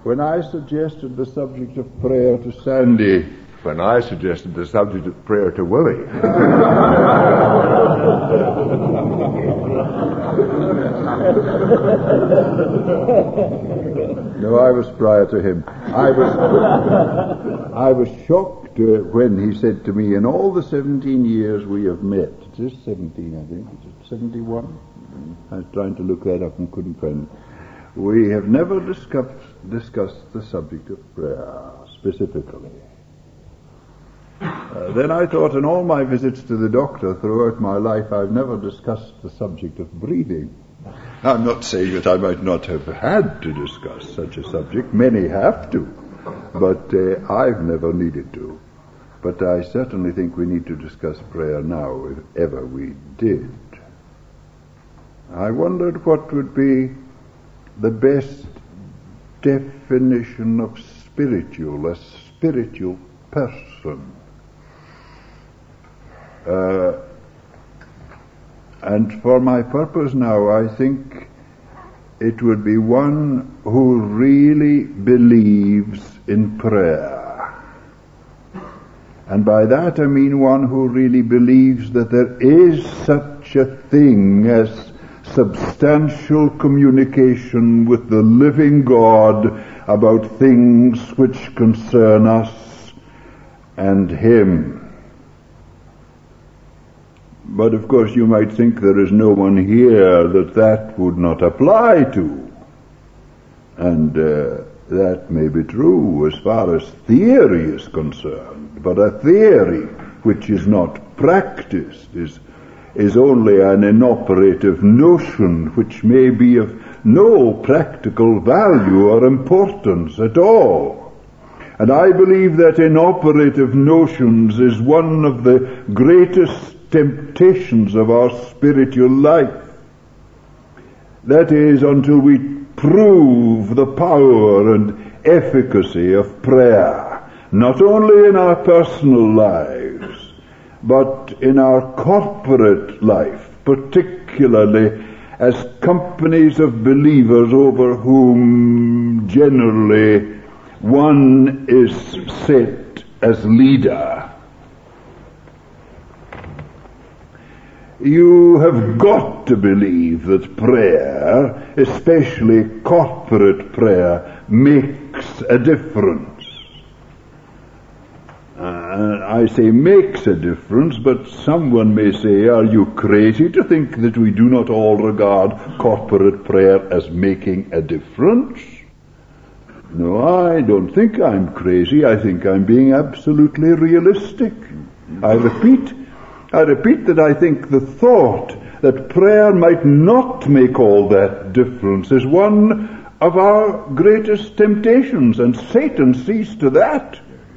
When I suggested the subject of prayer to Sandy, when I suggested the subject of prayer to Willie. No, I was prior to him. I was shocked when he said to me, in all the 17 years we have met, it is 17 I think, is it 71? I was trying to look that up and couldn't find it. We have never discussed the subject of prayer specifically. Then I thought, in all my visits to the doctor throughout my life, I've never discussed the subject of breathing. I'm not saying that I might not have had to discuss such a subject. Many have to, but I've never needed to. But I certainly think we need to discuss prayer now, if ever we did. I wondered what would be the best definition of spiritual, a spiritual person. And for my purpose now, I think it would be one who really believes in prayer. And by that I mean one who really believes that there is such a thing as substantial communication with the living God about things which concern us and Him. But of course you might think there is no one here that would not apply to. And that may be true as far as theory is concerned. But a theory which is not practiced is only an inoperative notion which may be of no practical value or importance at all. And I believe that inoperative notions is one of the greatest temptations of our spiritual life. That is, until we prove the power and efficacy of prayer, not only in our personal lives, but in our corporate life, particularly as companies of believers over whom generally one is set as leader. You have got to believe that prayer, especially corporate prayer, makes a difference. I say makes a difference, but someone may say, are you crazy to think that we do not all regard corporate prayer as making a difference? No, I don't think I'm crazy. I think I'm being absolutely realistic. I repeat that I think the thought that prayer might not make all that difference is one of our greatest temptations, and Satan sees to that.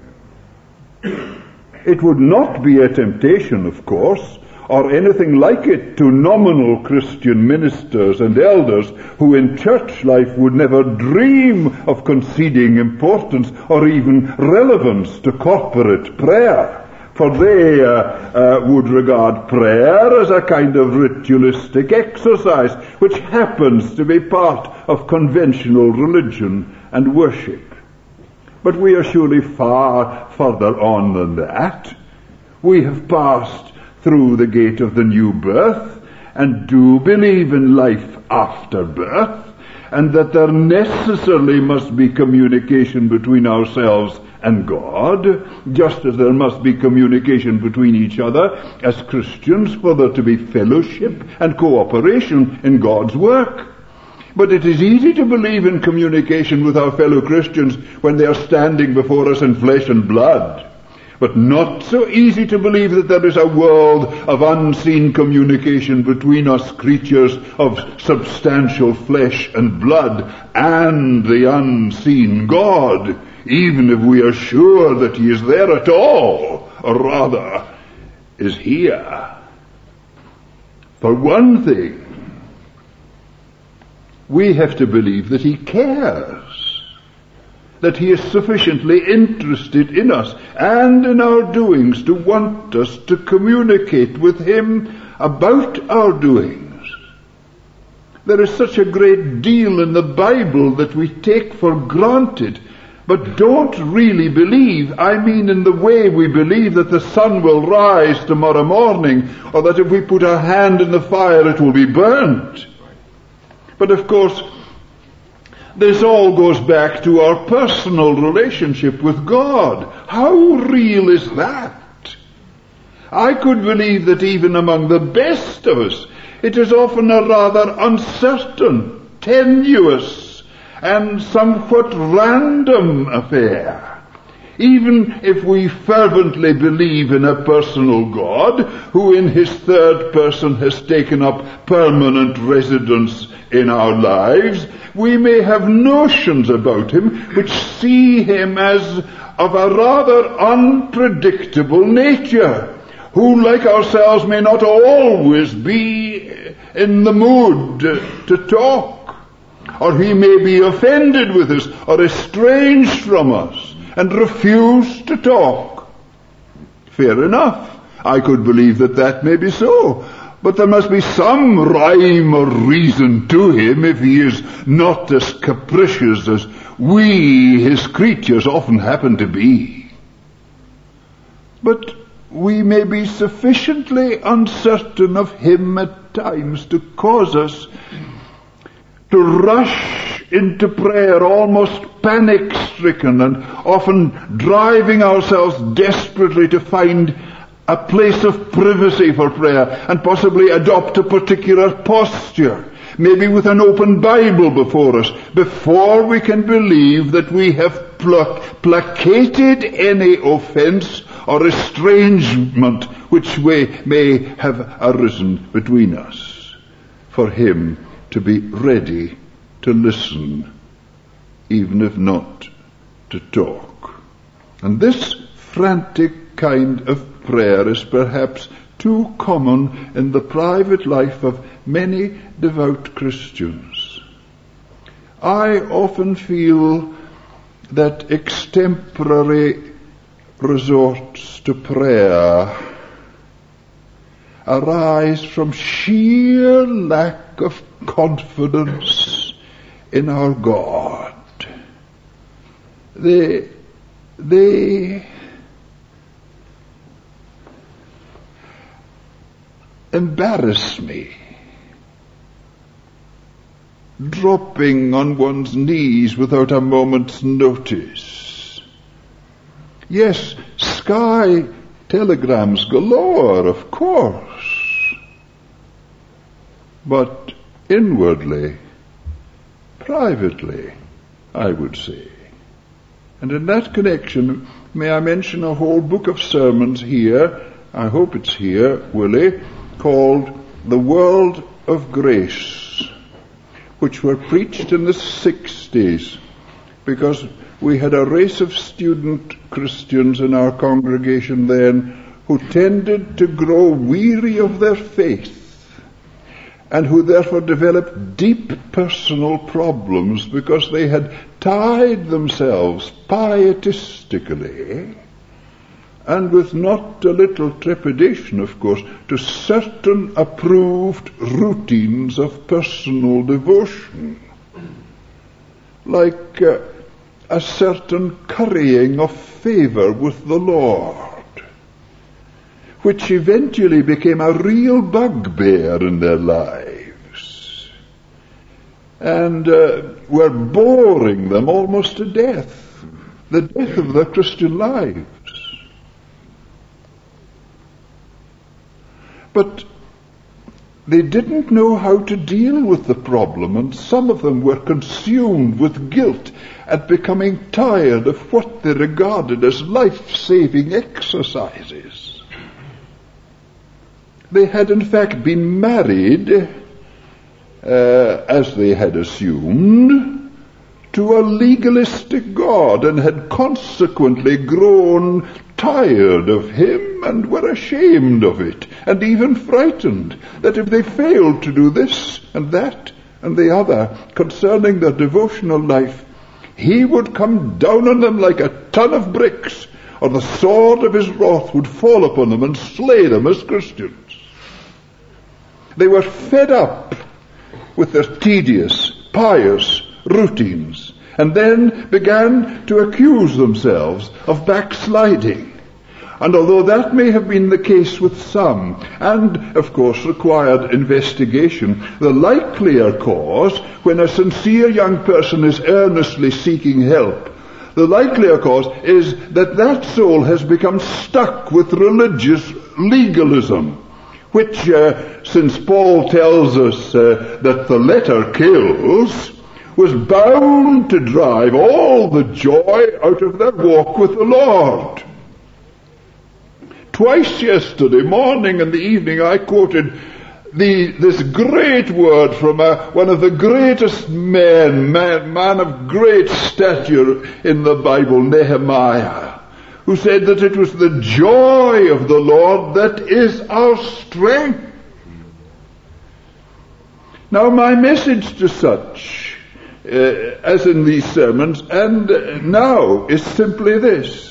It would not be a temptation, of course, or anything like it to nominal Christian ministers and elders who in church life would never dream of conceding importance or even relevance to corporate prayer. For they would regard prayer as a kind of ritualistic exercise which happens to be part of conventional religion and worship. But we are surely far further on than that. We have passed through the gate of the new birth and do believe in life after birth, and that there necessarily must be communication between ourselves and God, just as there must be communication between each other as Christians for there to be fellowship and cooperation in God's work. But it is easy to believe in communication with our fellow Christians when they are standing before us in flesh and blood, but not so easy to believe that there is a world of unseen communication between us creatures of substantial flesh and blood and the unseen God, even if we are sure that He is there at all, or rather, is here. For one thing, we have to believe that He cares, that He is sufficiently interested in us and in our doings to want us to communicate with Him about our doings. There is such a great deal in the Bible that we take for granted, but don't really believe. I mean in the way we believe that the sun will rise tomorrow morning, or that if we put our hand in the fire it will be burnt. But of course, this all goes back to our personal relationship with God. How real is that? I could believe that even among the best of us, it is often a rather uncertain, tenuous, and somewhat random affair. Even if we fervently believe in a personal God, who in his third person has taken up permanent residence in our lives, we may have notions about him which see him as of a rather unpredictable nature, who, like ourselves, may not always be in the mood to talk, or he may be offended with us, or estranged from us, and refuse to talk. Fair enough. I could believe that that may be so. But there must be some rhyme or reason to him if he is not as capricious as we, his creatures, often happen to be. But we may be sufficiently uncertain of him at times to cause us to rush into prayer almost panic-stricken, and often driving ourselves desperately to find a place of privacy for prayer, and possibly adopt a particular posture, maybe with an open Bible before us, before we can believe that we have placated any offense or estrangement which may have arisen between us, for him to be ready to listen, even if not to talk. And this frantic kind of prayer is perhaps too common in the private life of many devout Christians. I often feel that extemporary resorts to prayer arise from sheer lack of confidence in our God. They embarrass me. Dropping on one's knees without a moment's notice. Yes, sky telegrams galore, of course. But inwardly, privately, I would say. And in that connection, may I mention a whole book of sermons here, I hope it's here, Willie, called The World of Grace, which were preached in the 60s, because we had a race of student Christians in our congregation then who tended to grow weary of their faith, and who therefore developed deep personal problems because they had tied themselves pietistically, and with not a little trepidation, of course, to certain approved routines of personal devotion, like a certain currying of favor with the Lord, which eventually became a real bugbear in their lives, and were boring them almost to death, the death of their Christian lives. But they didn't know how to deal with the problem, and some of them were consumed with guilt at becoming tired of what they regarded as life-saving exercises. They had in fact been married, as they had assumed, to a legalistic God, and had consequently grown tired of him and were ashamed of it, and even frightened that if they failed to do this and that and the other concerning their devotional life, he would come down on them like a ton of bricks, or the sword of his wrath would fall upon them and slay them as Christians. They were fed up with their tedious, pious routines, and then began to accuse themselves of backsliding. And although that may have been the case with some, and of course required investigation, the likelier cause, when a sincere young person is earnestly seeking help, the likelier cause is that that soul has become stuck with religious legalism, which, since Paul tells us that the letter kills, was bound to drive all the joy out of their walk with the Lord. Twice yesterday, morning and the evening, I quoted this great word from one of the greatest man of great stature in the Bible, Nehemiah, who said that it was the joy of the Lord that is our strength. Now, my message to such, as in these sermons, and now, is simply this: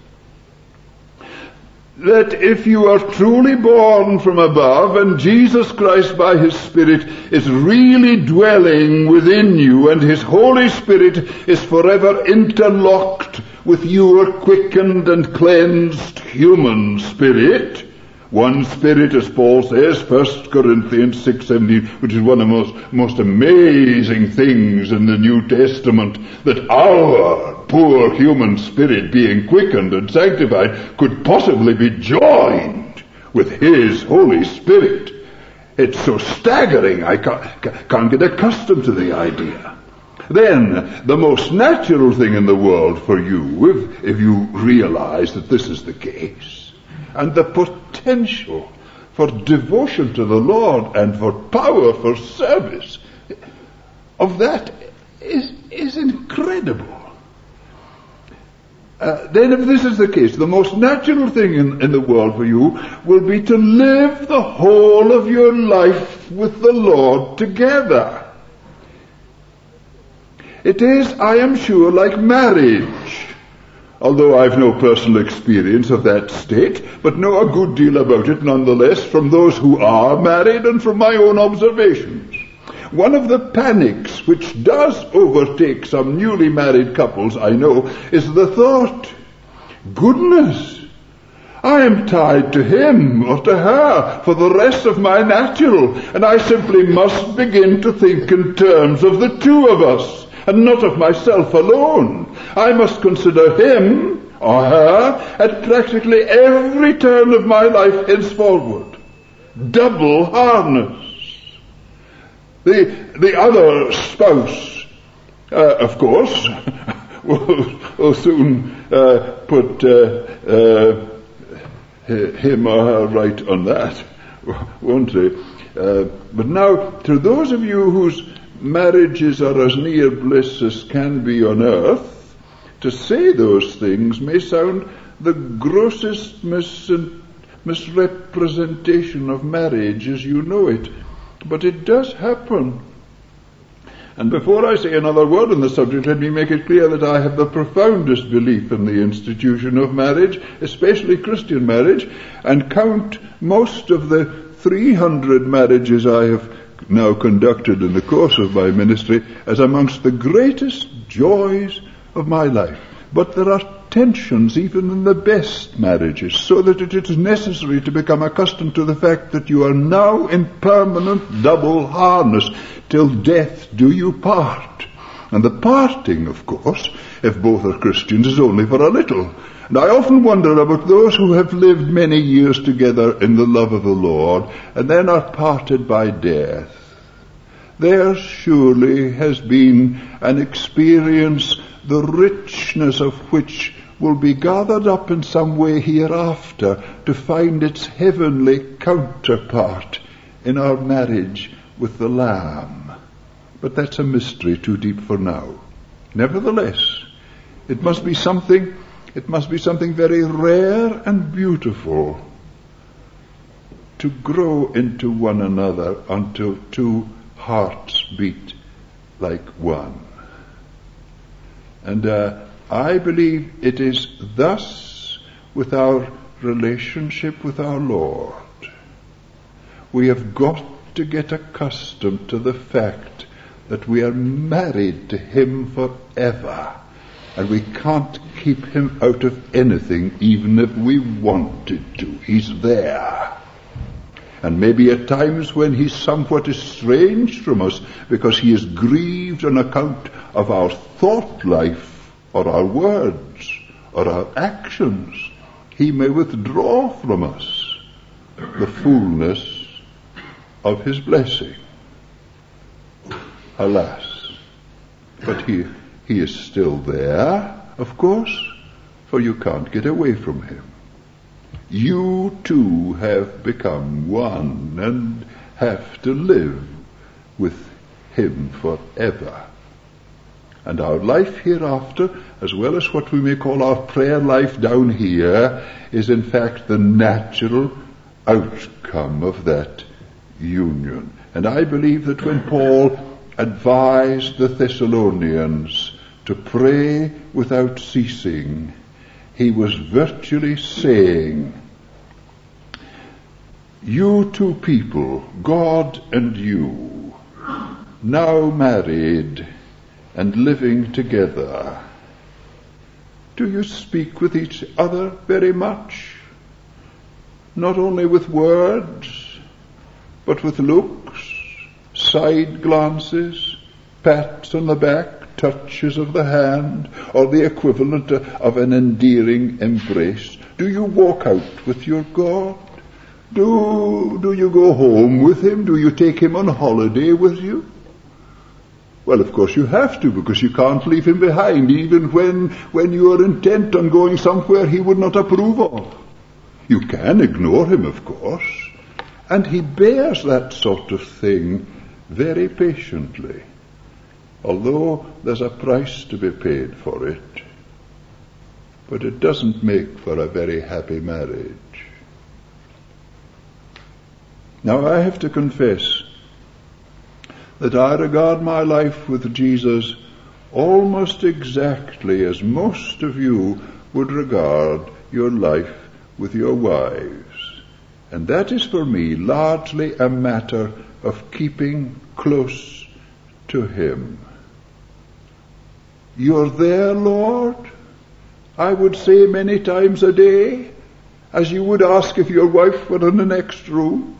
that if you are truly born from above and Jesus Christ by His Spirit is really dwelling within you and His Holy Spirit is forever interlocked with your quickened and cleansed human spirit, one spirit, as Paul says, 1 Corinthians 6:17, which is one of the most amazing things in the New Testament, that our poor human spirit, being quickened and sanctified, could possibly be joined with His Holy Spirit. It's so staggering, I can't get accustomed to the idea. Then, the most natural thing in the world for you, if you realize that this is the case, and the potential for devotion to the Lord and for power for service of that is incredible. Then if this is the case, the most natural thing in the world for you will be to live the whole of your life with the Lord together. It is, I am sure, like marriage, although I've no personal experience of that state, but know a good deal about it nonetheless from those who are married and from my own observations. One of the panics which does overtake some newly married couples, I know, is the thought, goodness, I am tied to him or to her for the rest of my natural, and I simply must begin to think in terms of the two of us, and not of myself alone. I must consider him or her at practically every turn of my life henceforward. Double harness. The other spouse, of course, will soon put him or her right on that, won't they? But now, to those of you whose marriages are as near bliss as can be on earth, to say those things may sound the grossest misrepresentation of marriage as you know it. But it does happen. And before I say another word on the subject, let me make it clear that I have the profoundest belief in the institution of marriage, especially Christian marriage, and count most of the 300 marriages I have now conducted in the course of my ministry as amongst the greatest joys of my life. But there are tensions even in the best marriages, so that it is necessary to become accustomed to the fact that you are now in permanent double harness till death do you part. And the parting, of course, if both are Christians, is only for a little. And I often wonder about those who have lived many years together in the love of the Lord and then are parted by death. There surely has been an experience the richness of which will be gathered up in some way hereafter to find its heavenly counterpart in our marriage with the Lamb. But that's a mystery too deep for now. Nevertheless, it must be something very rare and beautiful to grow into one another until two hearts beat like one. And I believe it is thus with our relationship with our Lord. We have got to get accustomed to the fact that we are married to him forever, and we can't keep him out of anything even if we wanted to. He's there. And maybe at times when he's somewhat estranged from us because he is grieved on account of our thought life or our words or our actions, he may withdraw from us the fullness of his blessing. Alas. But he is still there, of course, for you can't get away from him. You two have become one and have to live with him forever. And our life hereafter, as well as what we may call our prayer life down here, is in fact the natural outcome of that union. And I believe that when Paul advised the Thessalonians to pray without ceasing, he was virtually saying, you two people, God and you, now married and living together, do you speak with each other very much? Not only with words, but with looks, side glances, pats on the back, touches of the hand, or the equivalent of an endearing embrace. Do you walk out with your God? Do you go home with him? Do you take him on holiday with you? Well, of course you have to, because you can't leave him behind, even when you are intent on going somewhere he would not approve of. You can ignore him, of course, and he bears that sort of thing very patiently, although there's a price to be paid for it. But it doesn't make for a very happy marriage. Now, I have to confess that I regard my life with Jesus almost exactly as most of you would regard your life with your wives. And that is for me largely a matter of keeping close to him. You're there, Lord, I would say many times a day, as you would ask if your wife were in the next room.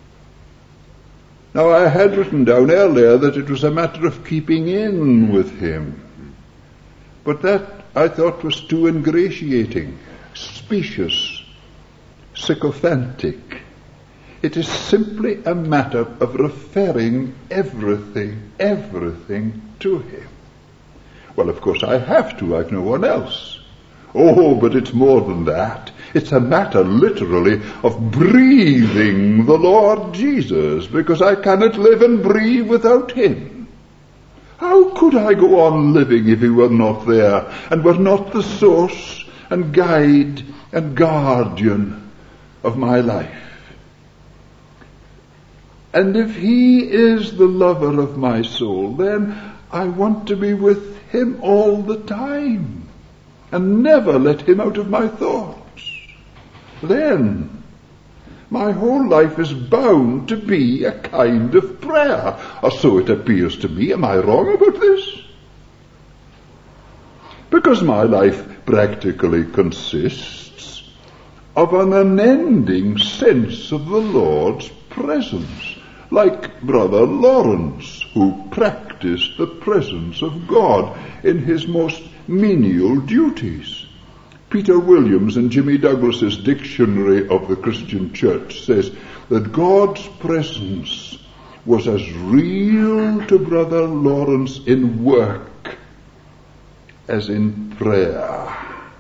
Now, I had written down earlier that it was a matter of keeping in with him. But that, I thought, was too ingratiating, specious, sycophantic. It is simply a matter of referring everything to him. Well, of course, I have to. I've no one else. Oh, but it's more than that. It's a matter, literally, of breathing the Lord Jesus, because I cannot live and breathe without him. How could I go on living if he were not there, and were not the source and guide and guardian of my life? And if he is the lover of my soul, then I want to be with him all the time, and never let him out of my thoughts. Then my whole life is bound to be a kind of prayer, or so it appears to me. Am I wrong about this? Because my life practically consists of an unending sense of the Lord's presence, like Brother Lawrence, who practiced the presence of God in his most menial duties. Peter Williams in Jimmy Douglas's Dictionary of the Christian Church says that God's presence was as real to Brother Lawrence in work as in prayer.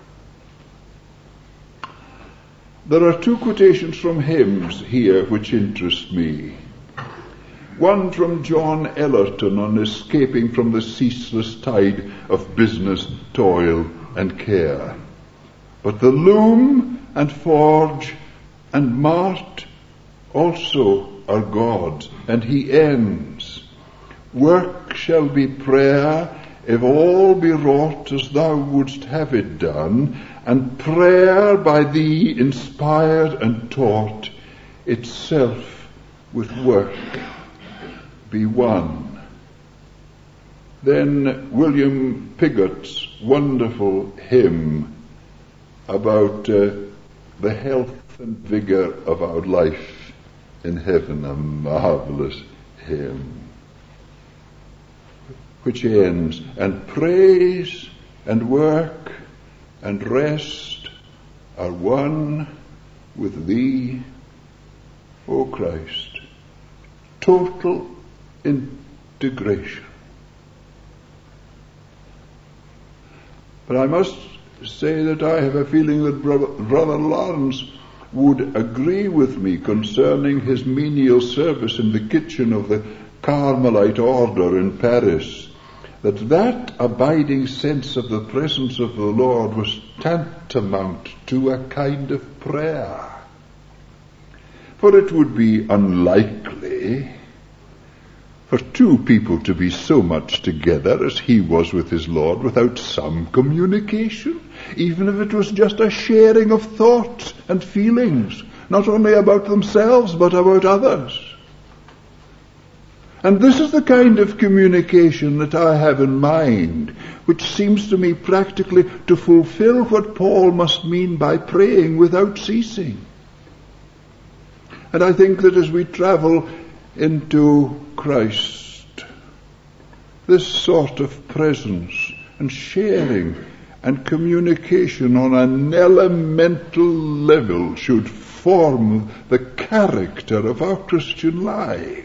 There are two quotations from hymns here which interest me. One from John Ellerton on escaping from the ceaseless tide of business, toil, and care. But the loom and forge and mart also are God's. And he ends, work shall be prayer if all be wrought as thou wouldst have it done, and prayer by thee inspired and taught itself with work be one. Then William Piggott's wonderful hymn about the health and vigor of our life in heaven, a marvelous hymn, which ends, and praise and work and rest are one with thee, O Christ. Total integration. But I must say that I have a feeling that Brother Lawrence would agree with me concerning his menial service in the kitchen of the Carmelite order in Paris, that abiding sense of the presence of the Lord was tantamount to a kind of prayer. For it would be unlikely for two people to be so much together as he was with his Lord without some communication, even if it was just a sharing of thoughts and feelings, not only about themselves but about others. And this is the kind of communication that I have in mind, which seems to me practically to fulfill what Paul must mean by praying without ceasing. And I think that as we travel into Christ, this sort of presence and sharing and communication on an elemental level should form the character of our Christian lives.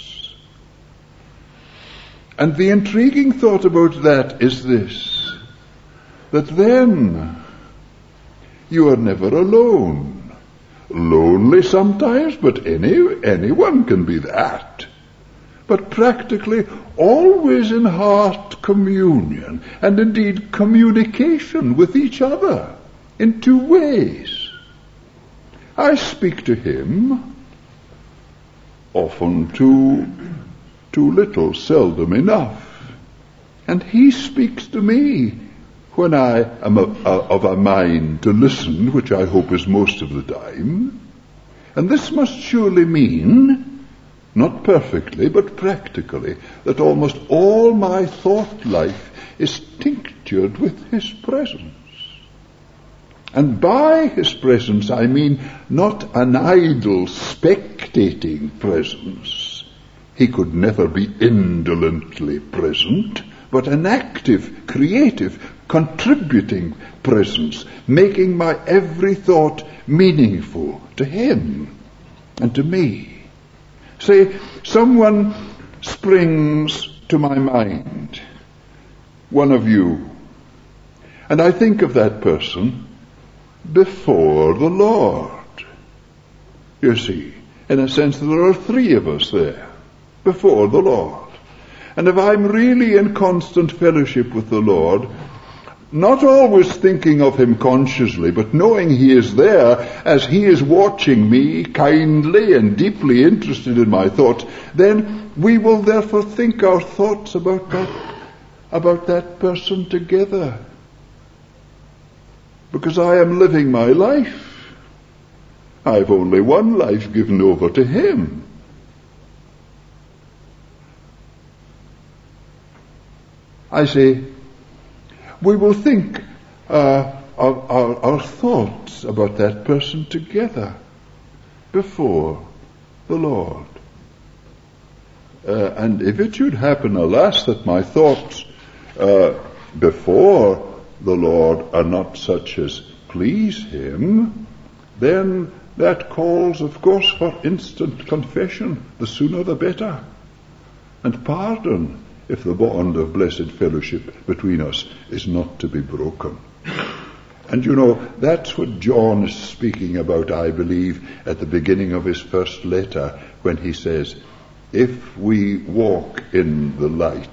And the intriguing thought about that is this, that then you are never alone. Lonely sometimes, but anyone can be that. But practically always in heart communion, and indeed communication with each other in two ways. I speak to him, often too little, seldom enough, and he speaks to me when I am of a mind to listen, which I hope is most of the time. And this must surely mean, not perfectly, but practically, that almost all my thought life is tinctured with his presence. And by his presence I mean not an idle, spectating presence. He could never be indolently present, but an active, creative, contributing presence, making my every thought meaningful to him and to me. Say, someone springs to my mind, one of you, and I think of that person before the Lord. You see, in a sense there are three of us there, before the Lord. And if I'm really in constant fellowship with the Lord, not always thinking of him consciously, but knowing he is there as he is watching me kindly and deeply interested in my thoughts, then we will therefore think our thoughts about that person together. Because I am living my life. I've only one life given over to him. I say, we will think our thoughts about that person together before the Lord. And if it should happen, alas, that my thoughts before the Lord are not such as please him, then that calls, of course, for instant confession, the sooner the better, and pardon if the bond of blessed fellowship between us is not to be broken. And you know, that's what John is speaking about, I believe, at the beginning of his first letter, when he says, if we walk in the light,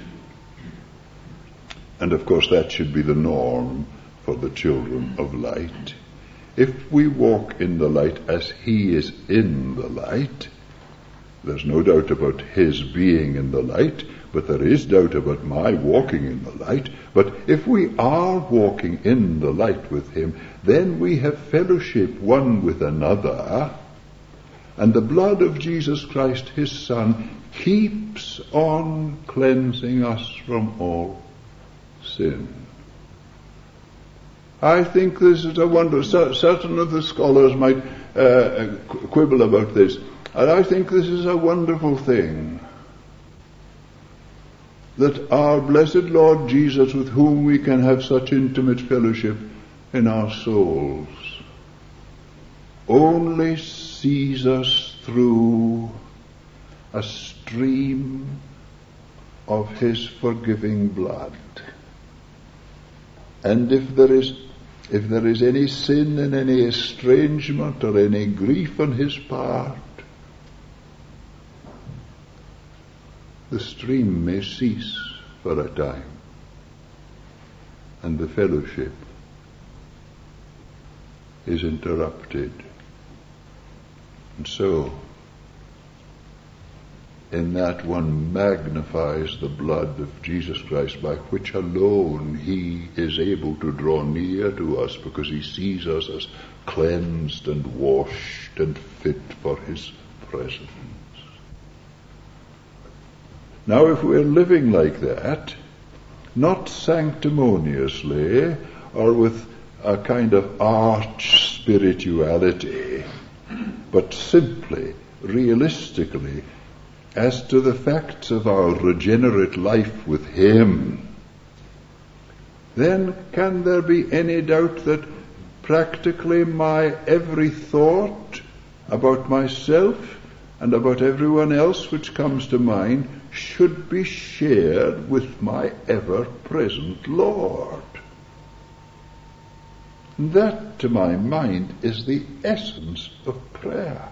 and of course that should be the norm for the children of light, if we walk in the light as he is in the light, there's no doubt about his being in the light, but there is doubt about my walking in the light. But if we are walking in the light with him, then we have fellowship one with another, And the blood of Jesus Christ, his Son, keeps on cleansing us from all sin. I think this is a wonder. Certain of the scholars might quibble about this. And I think this is a wonderful thing, that our blessed Lord Jesus, with whom we can have such intimate fellowship in our souls, only sees us through a stream of his forgiving blood. And if there is any sin and any estrangement or any grief on his part, the stream may cease for a time, and the fellowship is interrupted. And so, in that one magnifies the blood of Jesus Christ, by which alone he is able to draw near to us, because he sees us as cleansed and washed and fit for his presence. Now, if we're living like that, not sanctimoniously or with a kind of arch spirituality, but simply, realistically, as to the facts of our regenerate life with him, then can there be any doubt that practically my every thought about myself and about everyone else which comes to mind should be shared with my ever-present Lord? That, to my mind, is the essence of prayer.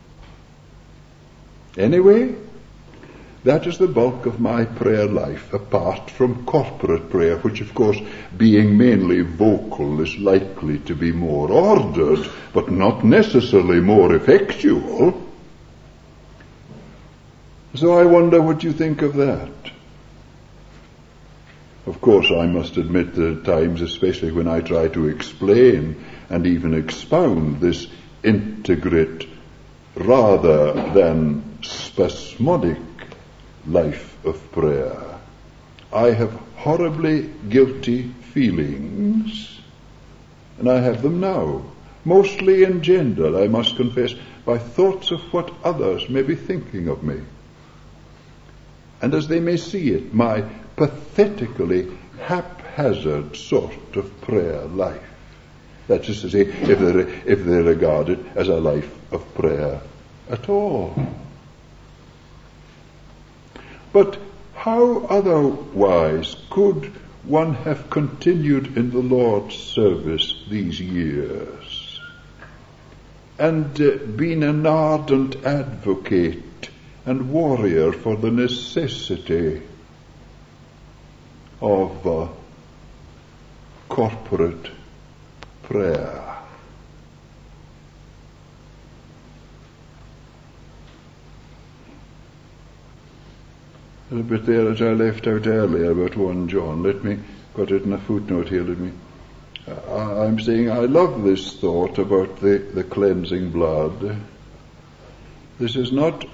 Anyway, that is the bulk of my prayer life, apart from corporate prayer, which, of course, being mainly vocal, is likely to be more ordered, but not necessarily more effectual. So I wonder what you think of that. Of course, I must admit that at times, especially when I try to explain and even expound this integrate rather than spasmodic life of prayer, I have horribly guilty feelings, and I have them now, mostly engendered, I must confess, by thoughts of what others may be thinking of me. And as they may see it, my pathetically haphazard sort of prayer life. That is to say, if they regard it as a life of prayer at all. But how otherwise could one have continued in the Lord's service these years and been an ardent advocate and warrior for the necessity of corporate prayer? There's a bit there that I left out earlier about 1 John. Let me put it in a footnote here. I'm saying I love this thought about the cleansing blood. This is not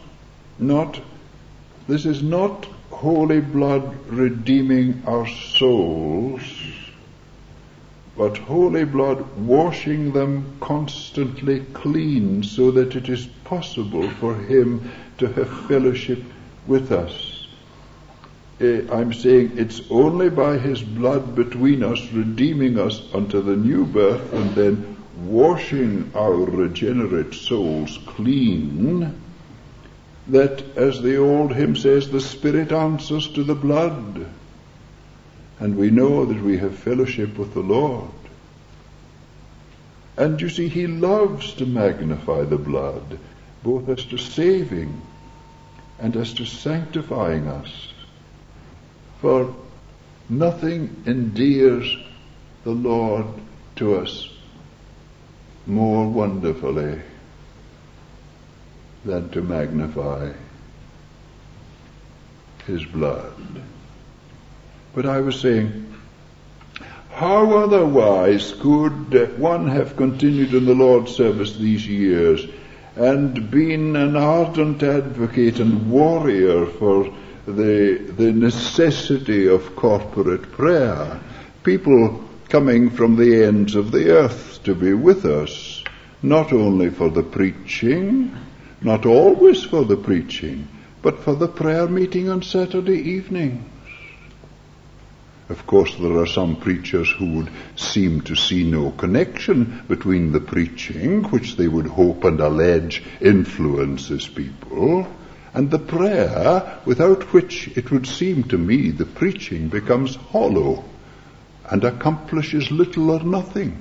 holy blood redeeming our souls, but holy blood washing them constantly clean, so that it is possible for him to have fellowship with us. I'm saying it's only by his blood between us, redeeming us unto the new birth, and then washing our regenerate souls clean, that, as the old hymn says, the Spirit answers to the blood, and we know that we have fellowship with the Lord. And you see, he loves to magnify the blood, both as to saving and as to sanctifying us. For nothing endears the Lord to us more wonderfully than to magnify his blood. But I was saying, how otherwise could one have continued in the Lord's service these years and been an ardent advocate and warrior for the necessity of corporate prayer. People coming from the ends of the earth to be with us, not only for the preaching, not always for the preaching, but for the prayer meeting on Saturday evenings. Of course, there are some preachers who would seem to see no connection between the preaching, which they would hope and allege influences people, and the prayer, without which it would seem to me the preaching becomes hollow and accomplishes little or nothing.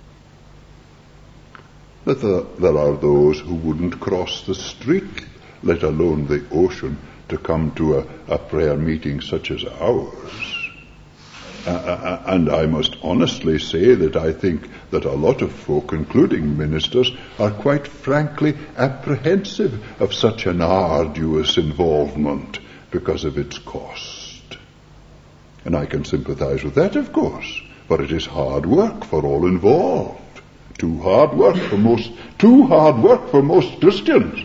That there are those who wouldn't cross the street, let alone the ocean, to come to a prayer meeting such as ours. And I must honestly say that I think that a lot of folk, including ministers, are quite frankly apprehensive of such an arduous involvement because of its cost. And I can sympathize with that, of course, for it is hard work for all involved. Too hard work for most Christians.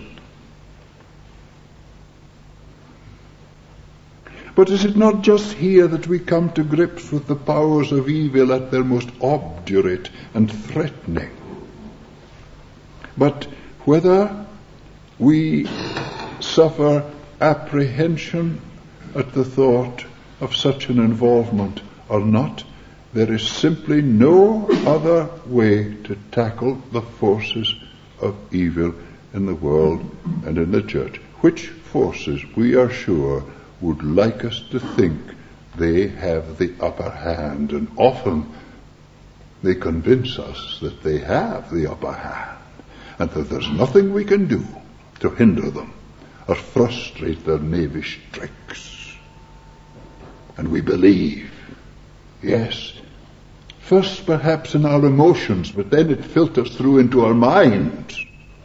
But is it not just here that we come to grips with the powers of evil at their most obdurate and threatening? But whether we suffer apprehension at the thought of such an involvement or not, there is simply no other way to tackle the forces of evil in the world and in the church, which forces we are sure would like us to think they have the upper hand, and often they convince us that they have the upper hand, and that there's nothing we can do to hinder them or frustrate their knavish tricks. And we believe, yes, first perhaps in our emotions, but then it filters through into our minds,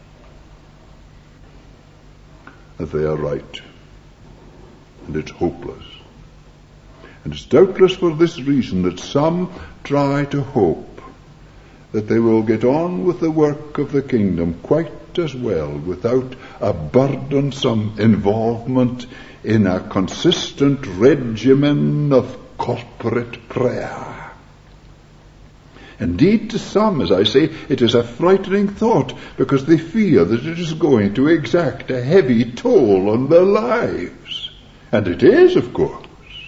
that they are right. And it's hopeless. And it's doubtless for this reason that some try to hope that they will get on with the work of the kingdom quite as well without a burdensome involvement in a consistent regimen of corporate prayer. Indeed, to some, as I say, it is a frightening thought, because they fear that it is going to exact a heavy toll on their lives. And it is, of course.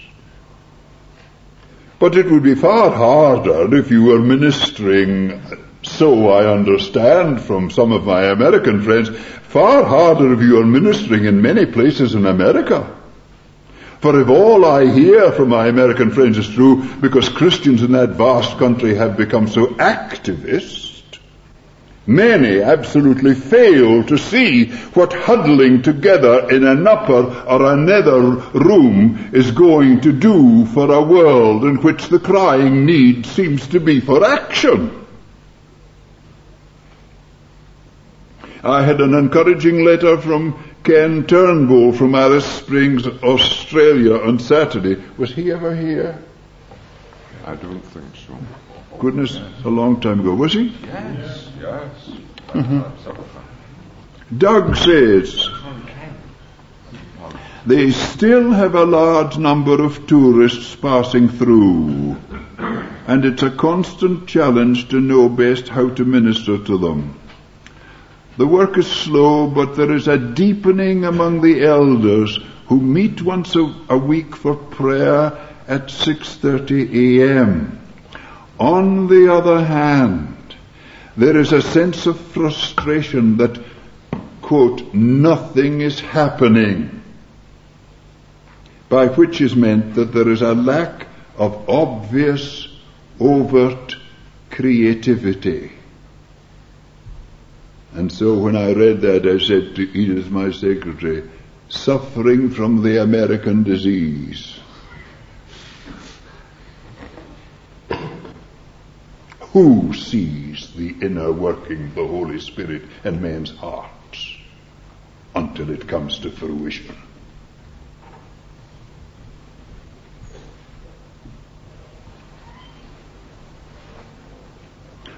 But it would be far harder if you were ministering, so I understand from some of my American friends, far harder if you were ministering in many places in America. For if all I hear from my American friends is true, because Christians in that vast country have become so activist, many absolutely fail to see what huddling together in an upper or another room is going to do for a world in which the crying need seems to be for action. I had an encouraging letter from Ken Turnbull from Alice Springs, Australia on Saturday. Was he ever here? I don't think so. Goodness, a long time ago. Was he? Yes. Doug says they still have a large number of tourists passing through, and it's a constant challenge to know best how to minister to them. The work is slow, but there is a deepening among the elders who meet once a week for prayer at 6:30 a.m. On the other hand, there is a sense of frustration that, quote, nothing is happening, by which is meant that there is a lack of obvious, overt creativity. And so when I read that, I said to Edith, my secretary, suffering from the American disease. Who sees the inner working of the Holy Spirit in men's hearts until it comes to fruition?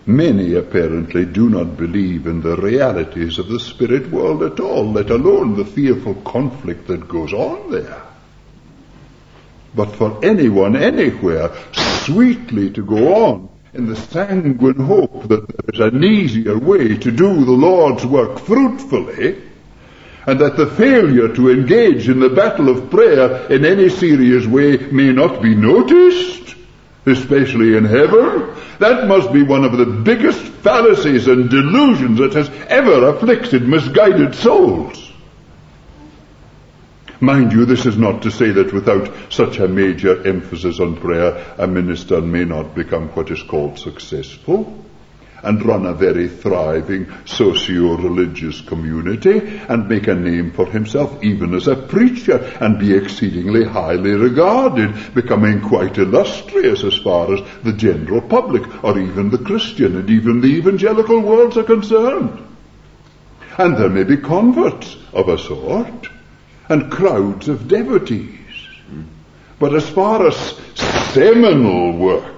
Many apparently do not believe in the realities of the spirit world at all, let alone the fearful conflict that goes on there. But for anyone, anywhere, sweetly to go on in the sanguine hope that there is an easier way to do the Lord's work fruitfully, and that the failure to engage in the battle of prayer in any serious way may not be noticed, especially in heaven, that must be one of the biggest fallacies and delusions that has ever afflicted misguided souls. Mind you, this is not to say that without such a major emphasis on prayer, a minister may not become what is called successful and run a very thriving socio-religious community and make a name for himself even as a preacher and be exceedingly highly regarded, becoming quite illustrious as far as the general public or even the Christian and even the evangelical worlds are concerned. And there may be converts of a sort and crowds of devotees. But as far as seminal work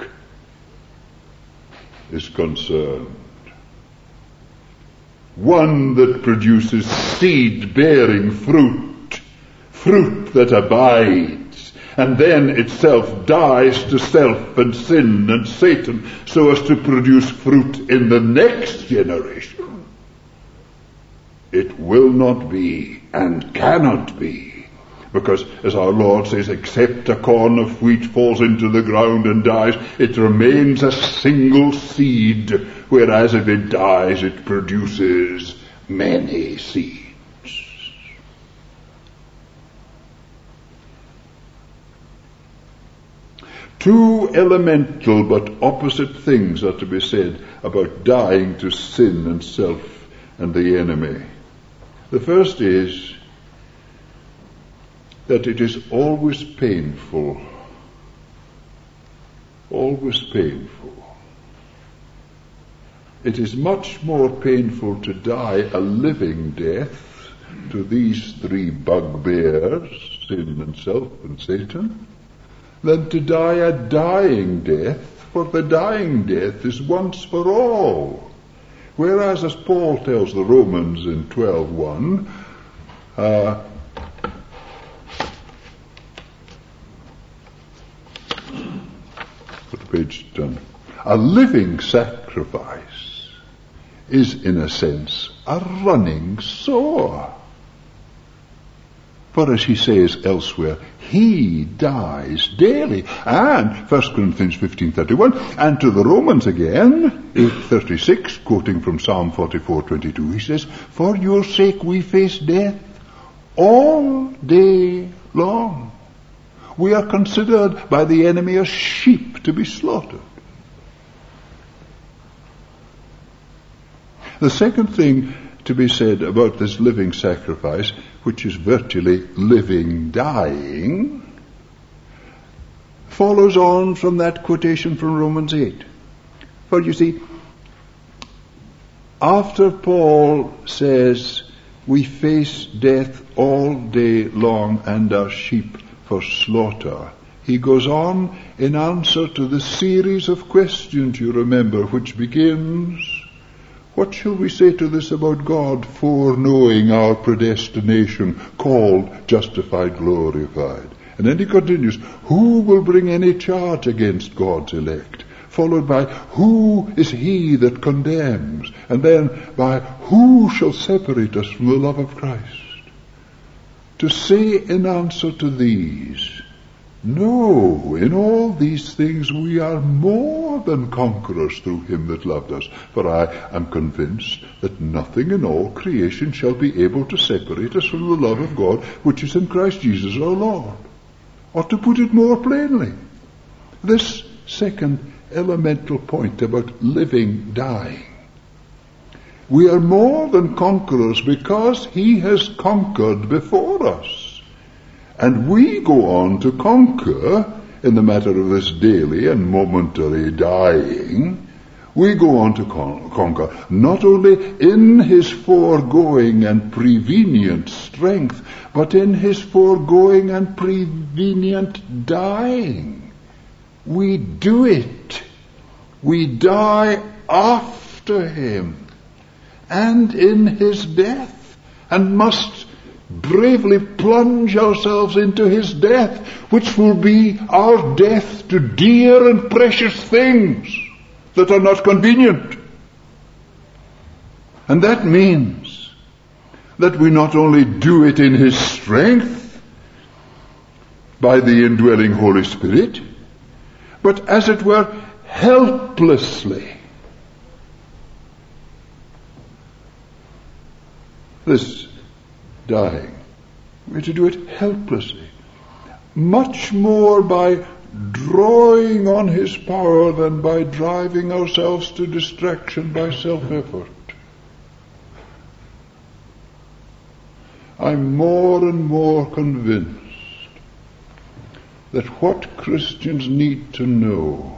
is concerned, one that produces seed-bearing fruit that abides, and then itself dies to self and sin and Satan so as to produce fruit in the next generation, it will not be and cannot be. Because, as our Lord says, except a corn of wheat falls into the ground and dies, it remains a single seed, whereas if it dies, it produces many seeds. Two elemental but opposite things are to be said about dying to sin and self and the enemy. The first is that it is always painful. Always painful. It is much more painful to die a living death to these three bugbears, sin and self and Satan, than to die a dying death, for the dying death is once for all. Whereas, as Paul tells the Romans in 12:1, page 10. A living sacrifice is, in a sense, a running sore. For as he says elsewhere, he dies daily. And 1 Corinthians 15:31, and to the Romans again, 8:36, quoting from Psalm 44:22, he says, for your sake we face death all day long. We are considered by the enemy as sheep to be slaughtered. The second thing to be said about this living sacrifice, which is virtually living dying, follows on from that quotation from Romans 8. For you see, after Paul says, we face death all day long and are sheep for slaughter, he goes on in answer to the series of questions, you remember, which begins, what shall we say to this about God, foreknowing our predestination, called, justified, glorified? And then he continues, who will bring any charge against God's elect? Followed by, who is he that condemns? And then by, who shall separate us from the love of Christ? To say in answer to these, no, in all these things we are more than conquerors through him that loved us. For I am convinced that nothing in all creation shall be able to separate us from the love of God which is in Christ Jesus our Lord. Or to put it more plainly, this second elemental point about living, dying. We are more than conquerors because he has conquered before us. And we go on to conquer in the matter of this daily and momentary dying. We go on to conquer not only in his foregoing and prevenient strength, but in his foregoing and prevenient dying. We do it We die after him and in his death, and must bravely plunge ourselves into his death, which will be our death to dear and precious things that are not convenient. And that means that we not only do it in his strength by the indwelling Holy Spirit, but as it were helplessly. This dying, we're to do it helplessly, much more by drawing on his power than by driving ourselves to distraction by self-effort. I'm more and more convinced that what Christians need to know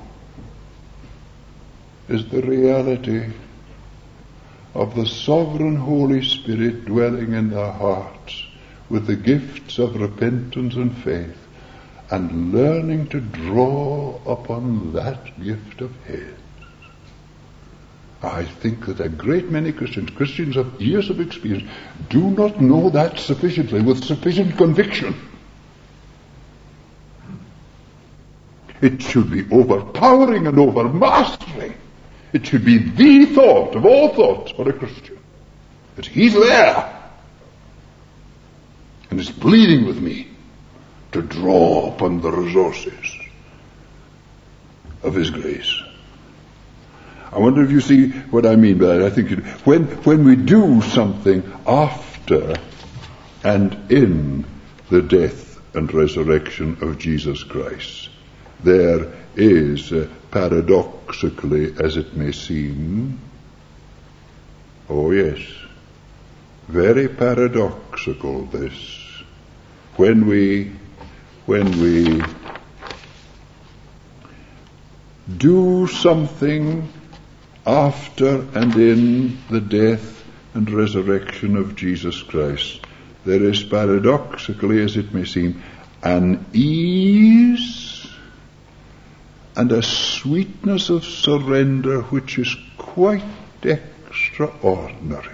is the reality of the sovereign Holy Spirit dwelling in their hearts with the gifts of repentance and faith, and learning to draw upon that gift of his. I think that a great many Christians of years of experience, do not know that sufficiently, with sufficient conviction. It should be overpowering and overmastering. It should be the thought of all thoughts for a Christian, that he's there and is pleading with me to draw upon the resources of his grace. I wonder if you see what I mean by that. I think when we do something after and in the death and resurrection of Jesus Christ, there is, paradoxically as it may seem, oh yes, very paradoxical this, when we do something after and in the death and resurrection of Jesus Christ, there is, paradoxically as it may seem, an ease and a sweetness of surrender which is quite extraordinary.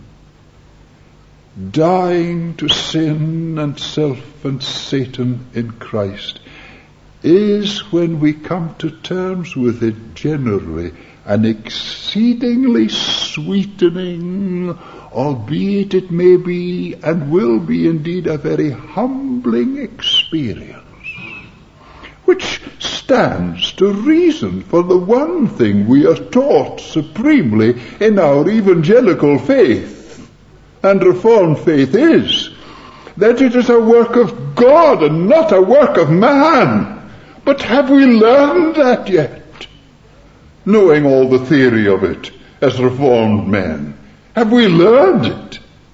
Dying to sin and self and Satan in Christ is, when we come to terms with it, generally an exceedingly sweetening, albeit it may be and will be indeed a very humbling experience, which stands to reason for the one thing we are taught supremely in our evangelical faith and Reformed faith is, that it is a work of God and not a work of man. But have we learned that yet? Knowing all the theory of it as Reformed men, have we learned it?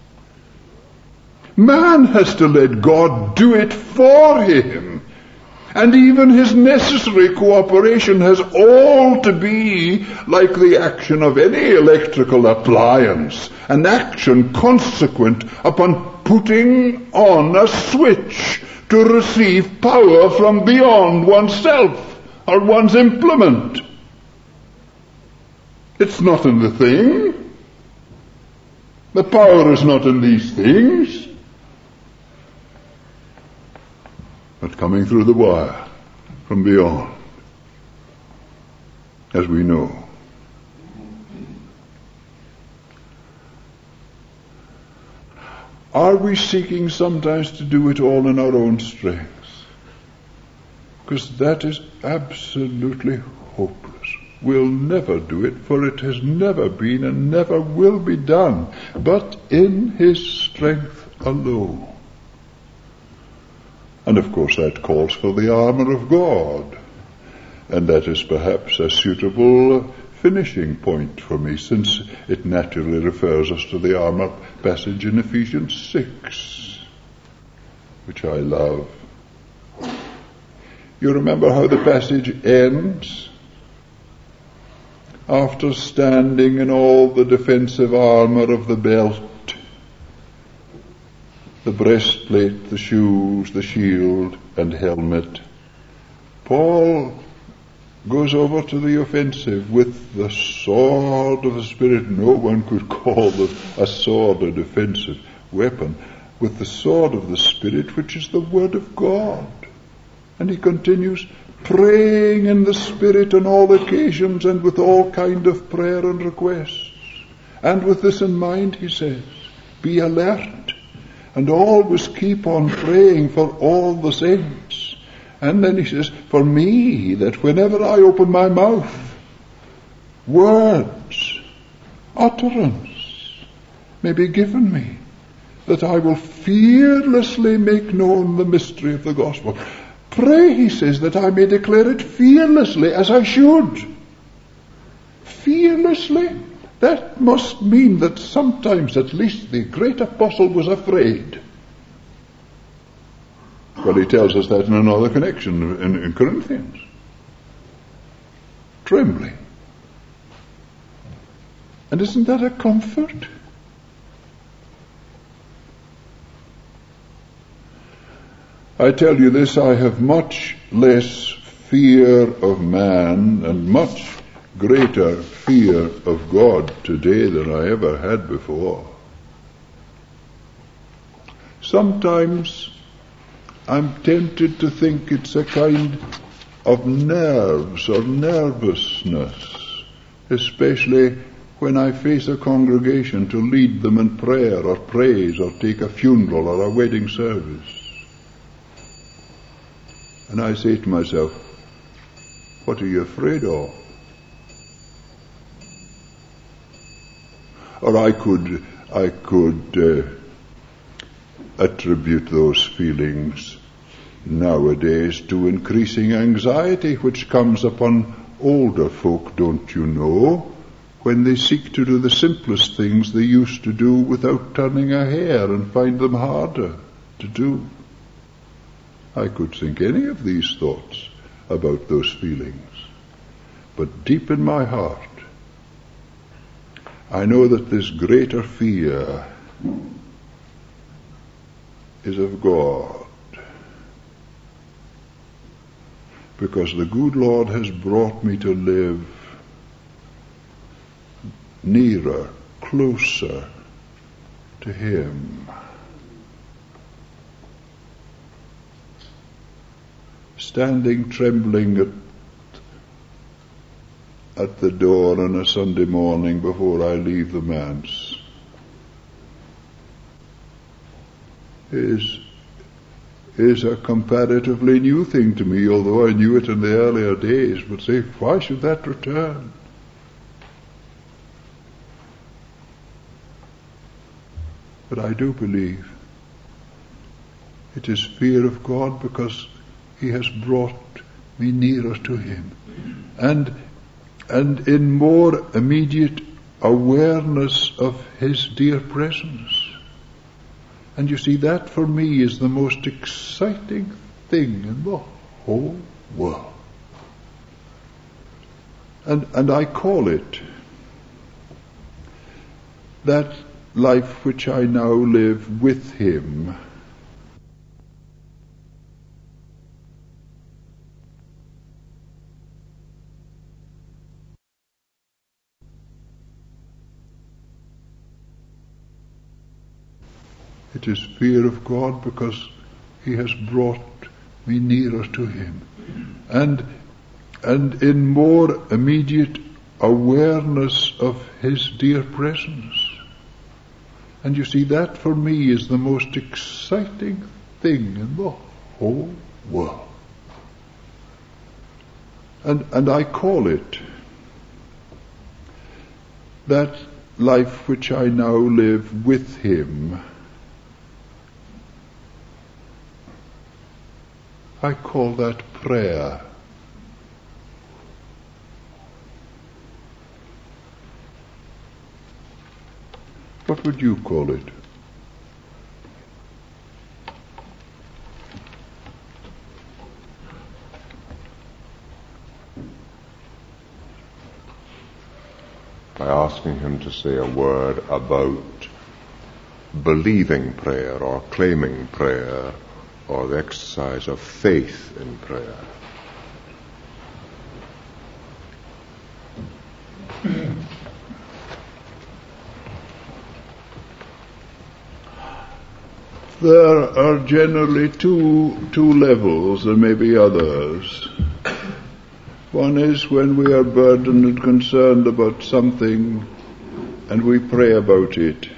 Man has to let God do it for him. And even his necessary cooperation has all to be like the action of any electrical appliance, an action consequent upon putting on a switch to receive power from beyond oneself or one's implement. It's not in the thing. The power is not in these things, but coming through the wire from beyond, as we know. Are we seeking sometimes to do it all in our own strength? Because that is absolutely hopeless. We'll never do it, for it has never been and never will be done, but in his strength alone. And of course that calls for the armor of God. And that is perhaps a suitable finishing point for me, since it naturally refers us to the armor passage in Ephesians 6, which I love. You remember how the passage ends? After standing in all the defensive armor of the belt, the breastplate, the shoes, the shield, and helmet, Paul goes over to the offensive with the sword of the Spirit. No one could call a sword a defensive weapon. With the sword of the Spirit, which is the Word of God. And he continues praying in the Spirit on all occasions and with all kind of prayer and requests. And with this in mind, he says, be alert and always keep on praying for all the saints. And then he says, for me, that whenever I open my mouth, words, utterance may be given me, that I will fearlessly make known the mystery of the gospel. Pray, he says, that I may declare it fearlessly, as I should. Fearlessly? That must mean that sometimes at least the great apostle was afraid. Well, he tells us that in another connection in Corinthians. Trembling. And isn't that a comfort? I tell you this, I have much less fear of man and much greater fear of God today than I ever had before. Sometimes I'm tempted to think it's a kind of nerves or nervousness, especially when I face a congregation to lead them in prayer or praise or take a funeral or a wedding service. And I say to myself, what are you afraid of? Or I could attribute those feelings nowadays to increasing anxiety which comes upon older folk, don't you know, when they seek to do the simplest things they used to do without turning a hair and find them harder to do. I could think any of these thoughts about those feelings, but deep in my heart I know that this greater fear is of God, because the good Lord has brought me to live nearer, closer to Him. Standing trembling at the door on a Sunday morning before I leave the manse is a comparatively new thing to me, although I knew it in the earlier days. But say, why should that return? But I do believe it is fear of God because He has brought me nearer to Him, and in more immediate awareness of His dear presence. And you see, that for me is the most exciting thing in the whole world. And I call it that life which I now live with Him. It is fear of God because He has brought me nearer to Him, and in more immediate awareness of His dear presence. And you see, that for me is the most exciting thing in the whole world. And I call it that life which I now live with Him. I call that prayer. What would you call it? By asking Him to say a word about believing prayer or claiming prayer, or the exercise of faith in prayer. There are generally two levels. There may be others. One is when we are burdened and concerned about something and we pray about it.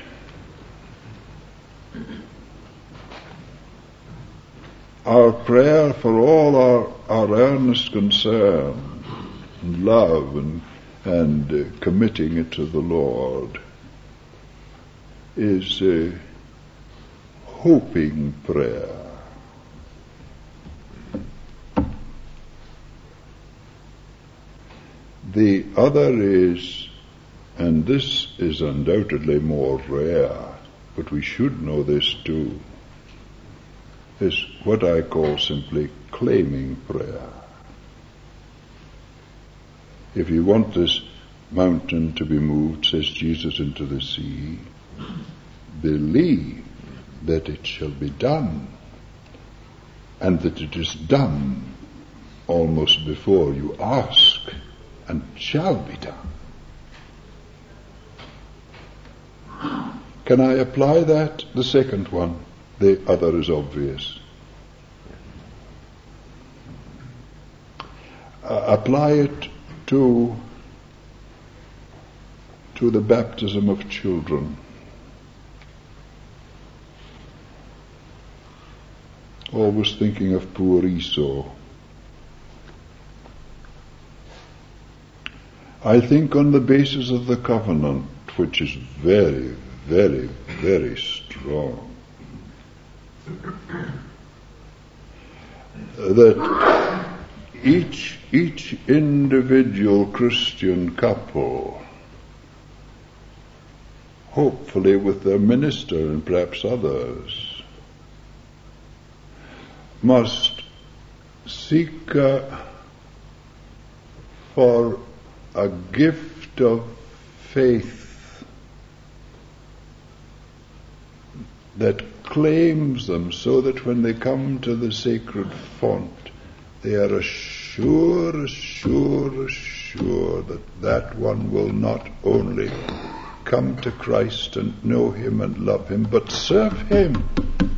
Our prayer for all our earnest concern and love and committing it to the Lord is a hoping prayer. The other is, and this is undoubtedly more rare, but we should know this too, is what I call simply claiming prayer. If you want this mountain to be moved, says Jesus, into the sea, believe that it shall be done, and that it is done almost before you ask, and shall be done. Can I apply that? The second one. The other is obvious. Apply it to the baptism of children. Always thinking of poor Esau. I think on the basis of the covenant, which is very, very, very strong, that each individual Christian couple, hopefully with their minister and perhaps others, must seek for a gift of faith that claims them, so that when they come to the sacred font, they are assured that one will not only come to Christ and know Him and love Him, but serve Him.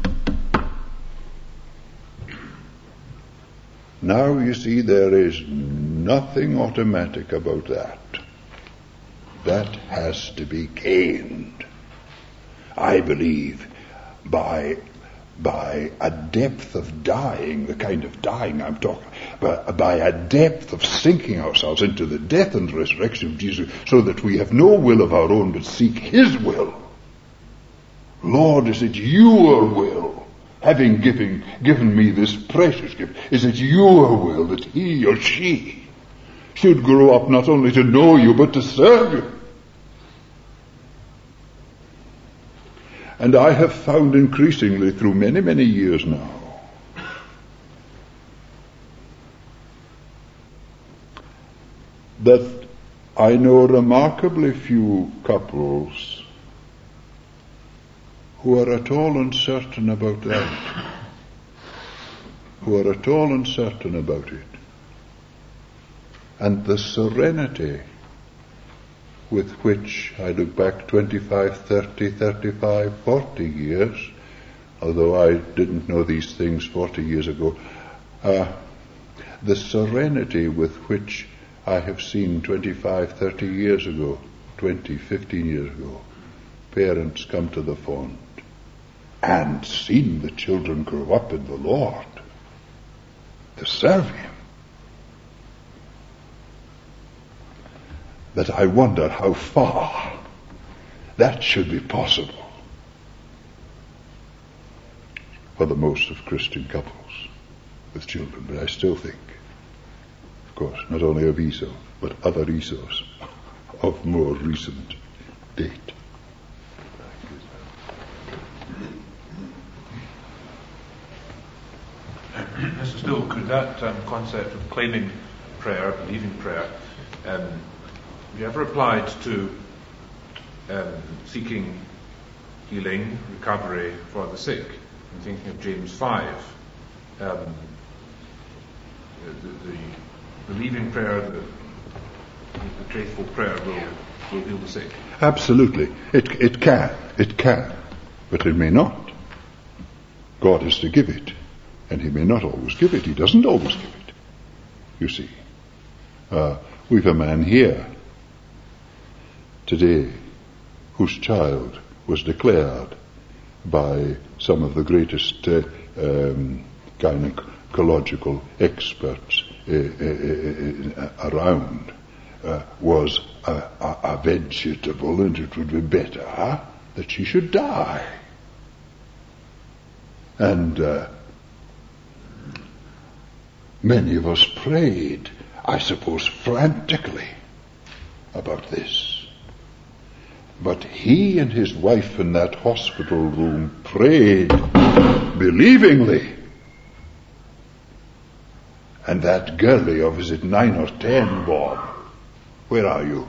Now you see, there is nothing automatic about that. That has to be gained, I believe, by a depth of dying, the kind of dying I'm talking about, by a depth of sinking ourselves into the death and resurrection of Jesus, so that we have no will of our own but seek His will. Lord, is it your will? Having given me this precious gift, is it your will that he or she should grow up not only to know you but to serve you? And I have found increasingly through many, many years now that I know remarkably few couples who are at all uncertain about that, who are at all uncertain about it. And the serenity with which I look back 25, 30, 35, 40 years, although I didn't know these things 40 years ago, the serenity with which I have seen 25, 30 years ago, 20, 15 years ago, parents come to the font and seen the children grow up in the Lord to serve Him, that I wonder how far that should be possible for the most of Christian couples with children. But I still think, of course, not only of Esau, but other Esau's of more recent date. Mr. Still, could that concept of claiming prayer, believing prayer, be ever applied to seeking healing, recovery for the sick? I'm thinking of James 5. The believing prayer, the faithful prayer will heal the sick. Absolutely. It can, but it may not. God is to give it, and he may not always give it. He doesn't always give it, you see. We've a man here today whose child was declared by some of the greatest gynecological experts around was a vegetable, and it would be better that she should die. And many of us prayed, I suppose frantically, about this. But he and his wife in that hospital room prayed believingly. And that girlie of, is it 9 or 10, Bob? Where are you?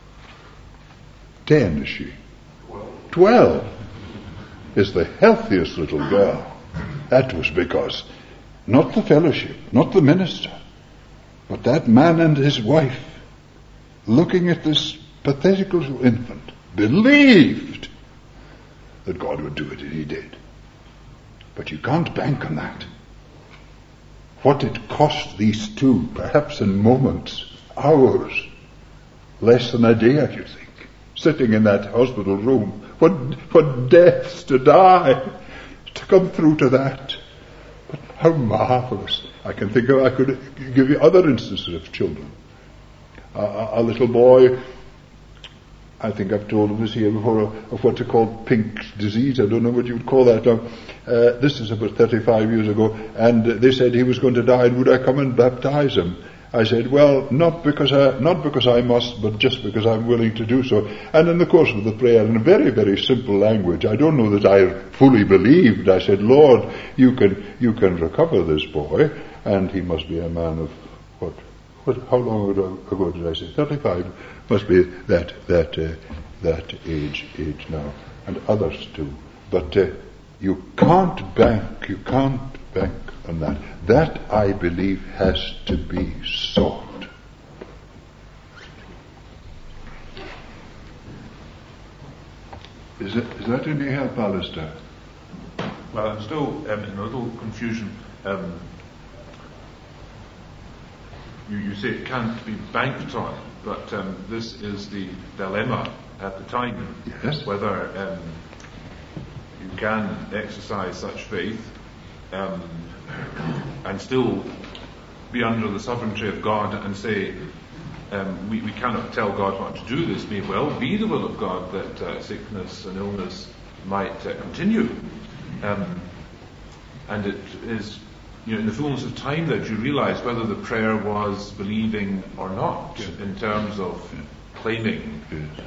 10, is she? 12 is the healthiest little girl. That was because not the fellowship, not the minister, but that man and his wife, looking at this pathetic little infant, believed that God would do it, and he did. But you can't bank on that. What it cost these two, perhaps in moments, hours, less than a day, I should think, sitting in that hospital room, what deaths to die, to come through to that. But how marvelous. I could give you other instances of children. A little boy, I think I've told this here before, of what they call pink disease. I don't know what you would call that now. This is about 35 years ago, and they said he was going to die, and would I come and baptize him? I said, well, not because I must, but just because I'm willing to do so. And in the course of the prayer, in a very, very simple language, I don't know that I fully believed, I said, Lord, you can recover this boy, and he must be a man of how long ago did I say? 35 must be that age now, and others too. But you can't bank on that. That, I believe, has to be sought. Is that any help, Alistair? Well, I'm still in a little confusion. You say it can't be banked on, but this is the dilemma at the time. Yes. Whether you can exercise such faith and still be under the sovereignty of God and say, we cannot tell God what to do. This may well be the will of God that sickness and illness might continue. And it is, in the fullness of time that you realize whether the prayer was believing or not, in terms of claiming.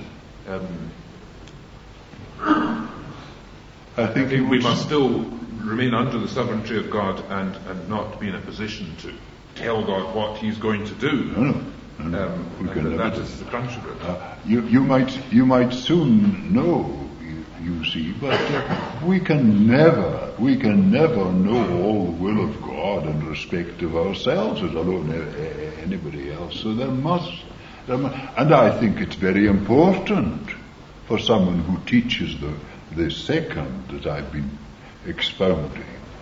I think we must still remain under the sovereignty of God and not be in a position to tell God what He's going to do. No. That is the crunch of it. You might soon know, you see, but we can never know all the will of God in respect of ourselves, as alone anybody else. So there must, and I think it's very important for someone who teaches the second that I've been expounding,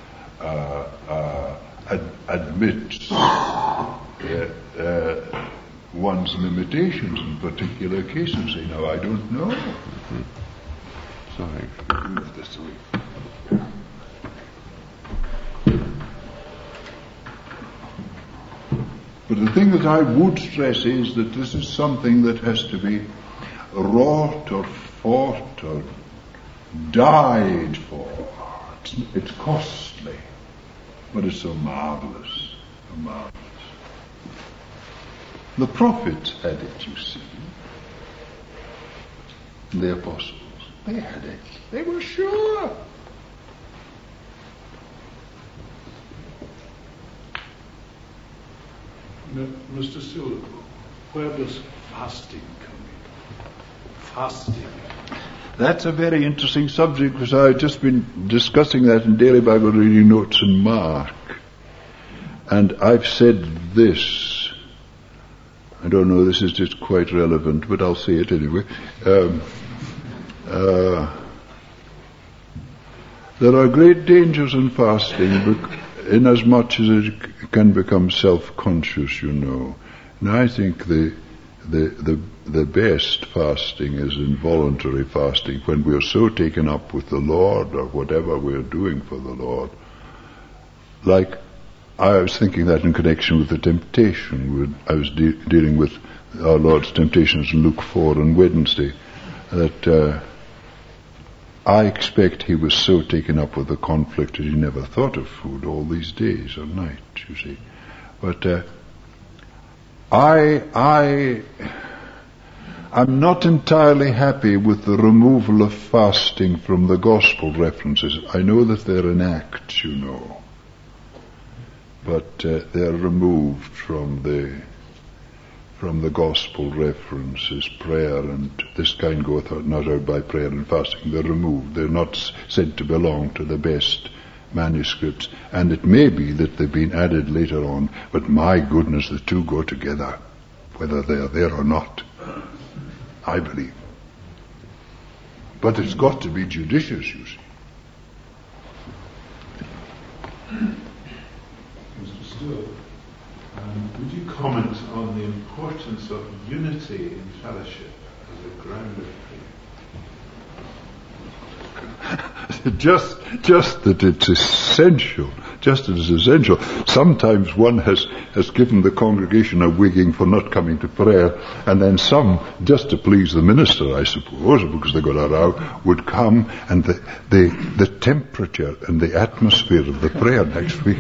admits one's limitations in particular cases. Say, no, I don't know. Sorry. Move this away. But the thing that I would stress is that this is something that has to be wrought or fought or died for. It's costly, but it's so marvelous. So marvelous. The prophets had it, you see. The apostles, they had it. They were sure. Mr. Sewell, where does fasting come in? Fasting. That's a very interesting subject, because I've just been discussing that in Daily Bible Reading Notes in Mark. And I've said this. I don't know, this is just quite relevant, but I'll say it anyway. There are great dangers in fasting, inasmuch as it can become self-conscious, you know. And I think the best fasting is involuntary fasting, when we are so taken up with the Lord or whatever we are doing for the Lord. Like, I was thinking that in connection with the temptation. I was dealing with our Lord's temptations in Luke 4 on Wednesday, that I expect he was so taken up with the conflict that he never thought of food all these days or nights, you see. But I'm not entirely happy with the removal of fasting from the gospel references. I know that they're in Acts, you know, but they're removed from the gospel references. Prayer and this kind goeth not out by prayer and fasting. They're removed. They're not said to belong to the best manuscripts, and it may be that they've been added later on, but my goodness, the two go together, whether they're there or not, I believe. But it's got to be judicious, you see. Mr. Stewart, would you comment on the importance of unity in fellowship as a ground of faith? Just that it's essential. Just as essential. Sometimes one has given the congregation a wigging for not coming to prayer, and then some, just to please the minister, I suppose, because they got a row, would come, and the temperature and the atmosphere of the prayer next week.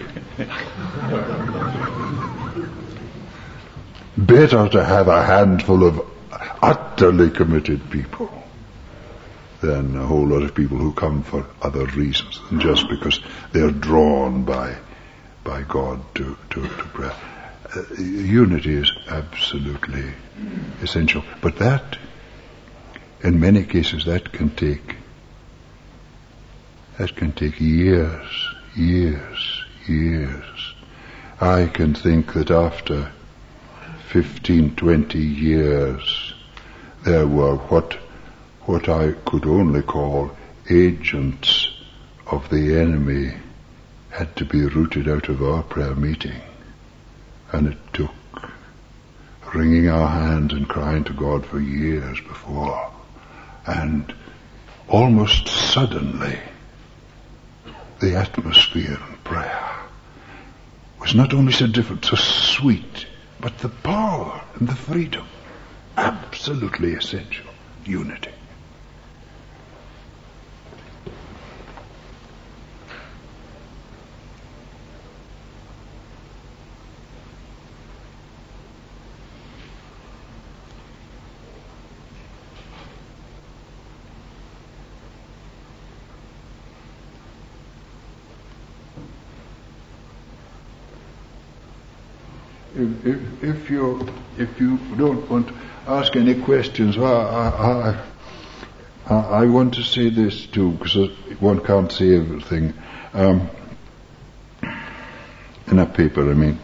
Better to have a handful of utterly committed people than a whole lot of people who come for other reasons than just because they're drawn by God to prayer. Unity is absolutely essential. But that, in many cases, that can take years. I can think that after 15, 20 years, there were what I could only call agents of the enemy had to be rooted out of our prayer meeting. And it took wringing our hands and crying to God for years before. And almost suddenly, the atmosphere in prayer was not only so different, so sweet, but the power and the freedom, absolutely essential. Unity. If you don't want to ask any questions, I want to say this too, because one can't say everything in a paper. I mean,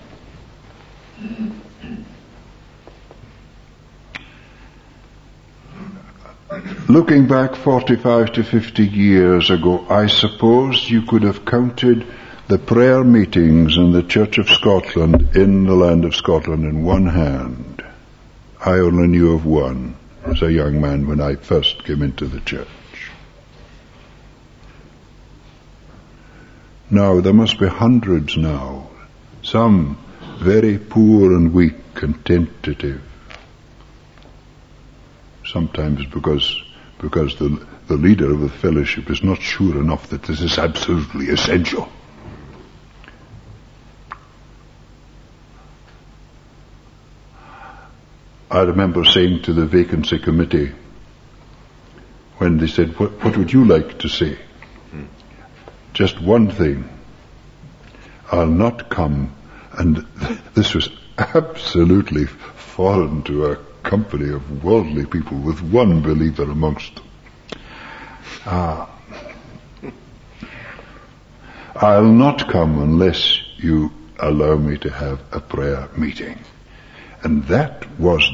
looking back 45 to 50 years ago, I suppose you could have counted the prayer meetings in the Church of Scotland, in the land of Scotland, in one hand. I only knew of one as a young man when I first came into the church. Now, there must be hundreds now, some very poor and weak and tentative, sometimes because the leader of the fellowship is not sure enough that this is absolutely essential. I remember saying to the vacancy committee, when they said, what would you like to say? Just one thing. I'll not come, and this was absolutely foreign to a company of worldly people with one believer amongst them. I'll not come unless you allow me to have a prayer meeting. And that was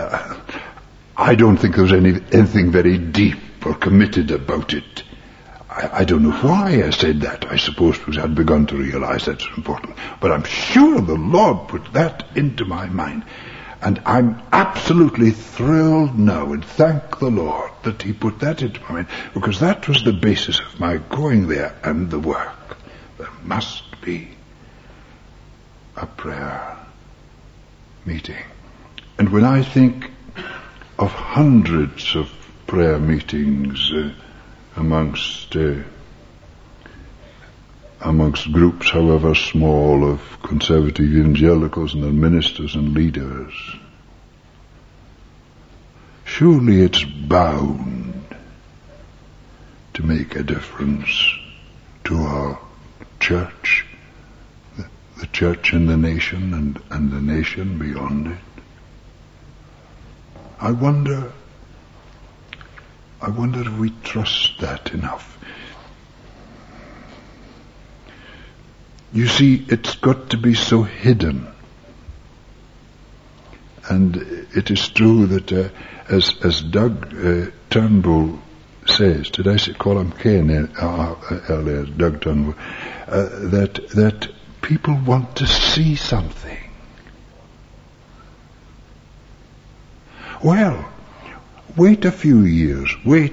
I don't think there was anything very deep or committed about it. I don't know why I said that. I suppose because I'd begun to realize that's important. But I'm sure the Lord put that into my mind. And I'm absolutely thrilled now and thank the Lord that he put that into my mind, because that was the basis of my going there and the work. There must be a prayer meeting. And when I think of hundreds of prayer meetings amongst groups, however small, of conservative evangelicals and their ministers and leaders, surely it's bound to make a difference to our church, the church in the nation and the nation beyond it. I wonder if we trust that enough. You see, it's got to be so hidden. And it is true that, as Doug Turnbull says, did I call him Ken earlier, Doug Turnbull, that people want to see something. Well, wait a few years,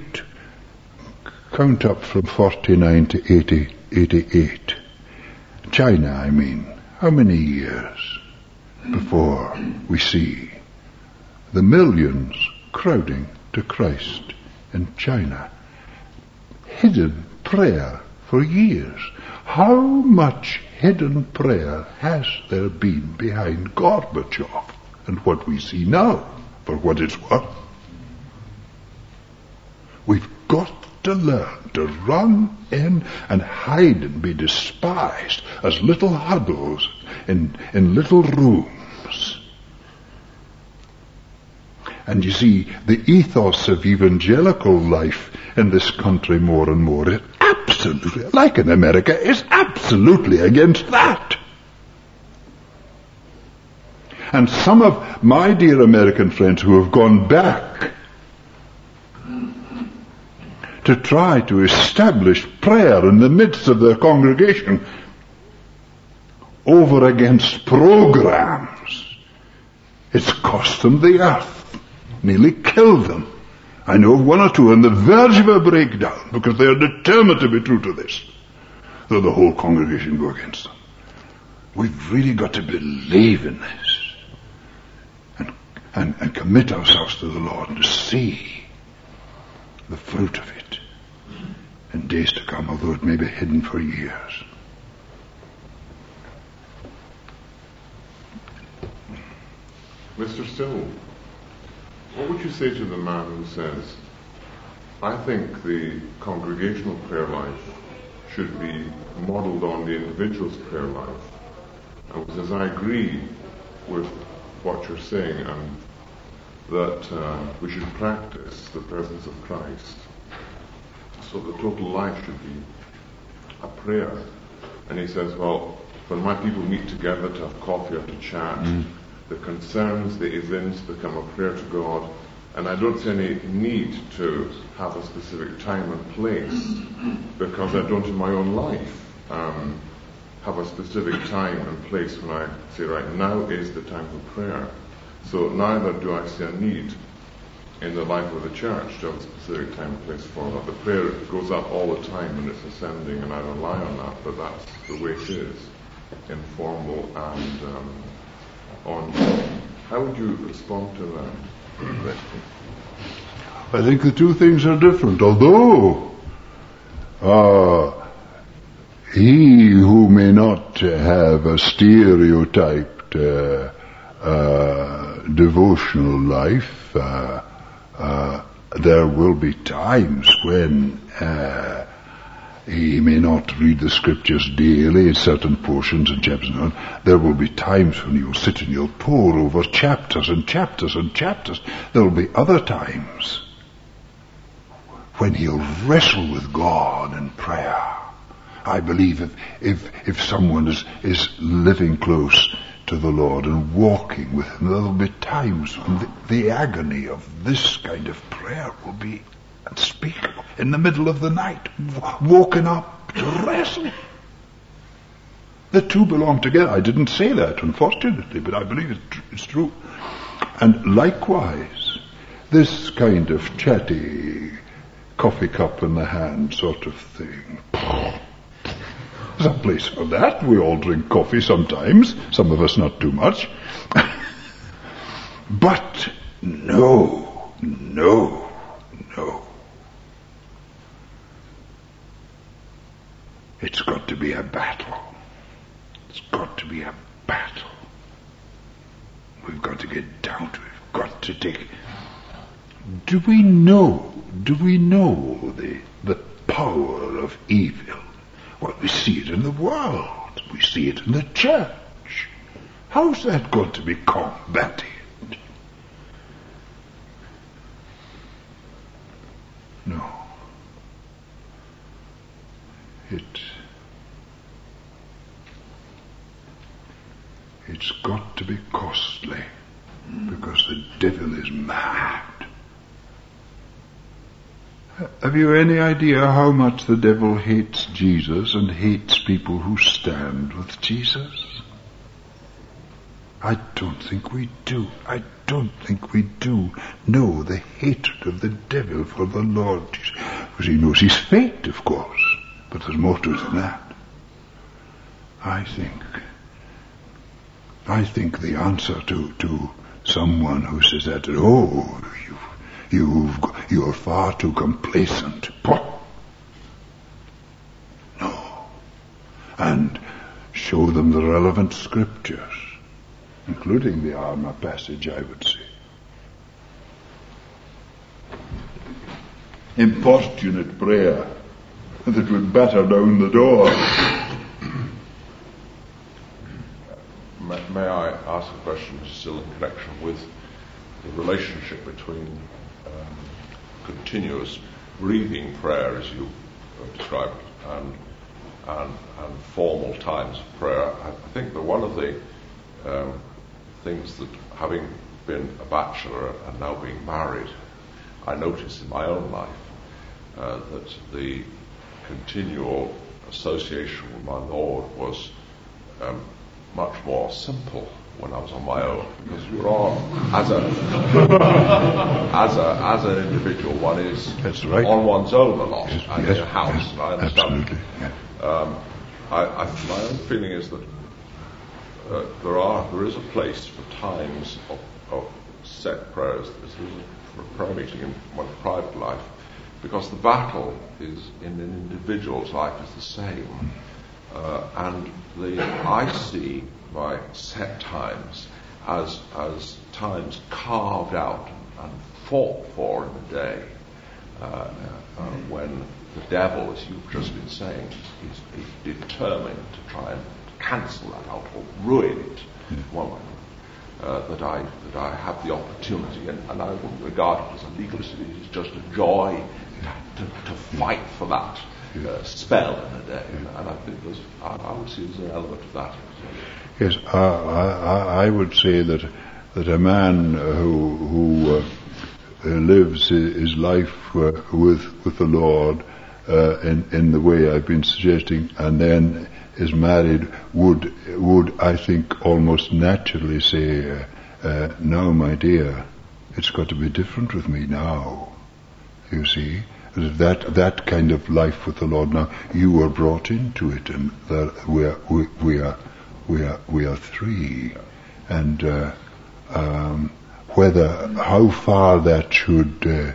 count up from 49 to 88. China, I mean, how many years before we see the millions crowding to Christ in China? Hidden prayer for years. How much hidden prayer has there been behind Gorbachev and what we see now, for what it's worth? We've got to learn to run in and hide and be despised as little huddles in little rooms. And you see, the ethos of evangelical life in this country more and more is absolutely, like in America, is absolutely against that. And some of my dear American friends who have gone back to try to establish prayer in the midst of their congregation over against programs, it's cost them the earth, nearly killed them. I know of one or two on the verge of a breakdown because they are determined to be true to this, though the whole congregation go against them. We've really got to believe in this and commit ourselves to the Lord and to see the fruit of it in days to come, although it may be hidden for years. Mr. Still, what would you say to the man who says, I think the congregational prayer life should be modelled on the individual's prayer life? And says, I agree with what you're saying, and that we should practice the presence of Christ. So the total life should be a prayer. And he says, well, when my people meet together to have coffee or to chat, the concerns, the events become a prayer to God. And I don't see any need to have a specific time and place, because I don't in my own life have a specific time and place when I say, right, now is the time for prayer. So neither do I see a need in the life of the church to have a specific time and place for that. The prayer goes up all the time and it's ascending, and I rely on that, but that's the way it is, informal and ongoing. How would you respond to that? I think the two things are different, although he who may not have a stereotyped devotional life, there will be times when he may not read the scriptures daily, certain portions and chapters. There will be times when you'll sit and you'll pore over chapters and chapters and chapters. There will be other times when he'll wrestle with God in prayer. I believe if someone is living close to the Lord and walking with him, there will be times when the agony of this kind of prayer will be unspeakable. in the middle of the night, woken up to wrestle. The two belong together. I didn't say that, unfortunately, but I believe it's true. And likewise, this kind of chatty, coffee cup in the hand sort of thing. There's a place for that. We all drink coffee sometimes. Some of us not too much. But no. It's got to be a battle. It's got to be a battle. We've got to get down to it. We've got to take... Do we know the power of evil? Well, we see it in the world. We see it in the church. How's that going to be combated? No. It's got to be costly, because the devil is mad. Have you any idea how much the devil hates Jesus and hates people who stand with Jesus? I don't think we do. Know the hatred of the devil for the Lord Jesus. Because he knows his fate, of course. But there's more to it than that. I think the answer to someone who says that, you're far too complacent. No. And show them the relevant scriptures, including the Armour passage, I would say. Importunate prayer that would batter down the door. May I ask a question still in connection with the relationship between continuous breathing prayer, as you described it, and formal times of prayer? I think that one of the things that, having been a bachelor and now being married, I noticed in my own life that the continual association with my Lord was much more simple when I was on my own, because you're on as an individual, one is on one's own a lot, and in a house. And I understand. Absolutely. Yeah. My own feeling is that there is a place for times of set prayers. There's a prayer meeting in one's private life, because the battle is in an individual's life is the same. And I see my set times as times carved out and fought for in the day, when the devil, as you've just been saying, is determined to try and cancel that out or ruin it. Well, that I have the opportunity, and I wouldn't regard it as a legality. It's just a joy to fight for that spell in a day, and I think I would see there's an element of that. Yes, I would say that a man who lives his life with the Lord in the way I've been suggesting, and then is married, would I think almost naturally say, "Now, my dear, it's got to be different with me now." You see, that kind of life with the Lord now, you were brought into it, and we are three, and how far that should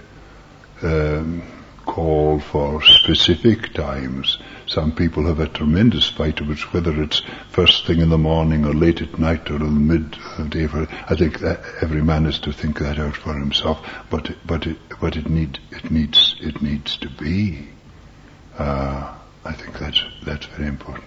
call for specific times. Some people have a tremendous fight about whether it's first thing in the morning or late at night or in the midday. I think that every man has to think that out for himself. But it needs to be. I think that's very important.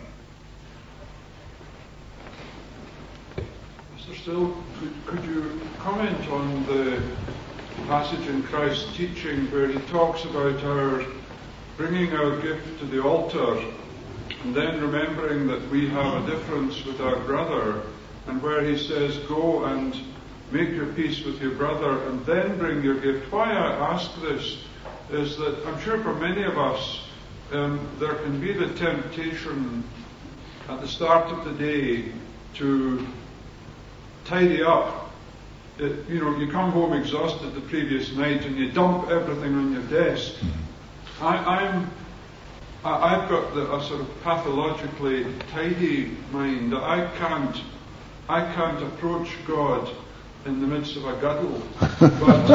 Mr. Still, could you comment on the passage in Christ's teaching where he talks about our bringing our gift to the altar and then remembering that we have a difference with our brother, and where he says, go and make your peace with your brother and then bring your gift? Why I ask this is that I'm sure for many of us, there can be the temptation at the start of the day to tidy up. You come home exhausted the previous night and you dump everything on your desk. I've got a sort of pathologically tidy mind. I can't approach God in the midst of a guddle. But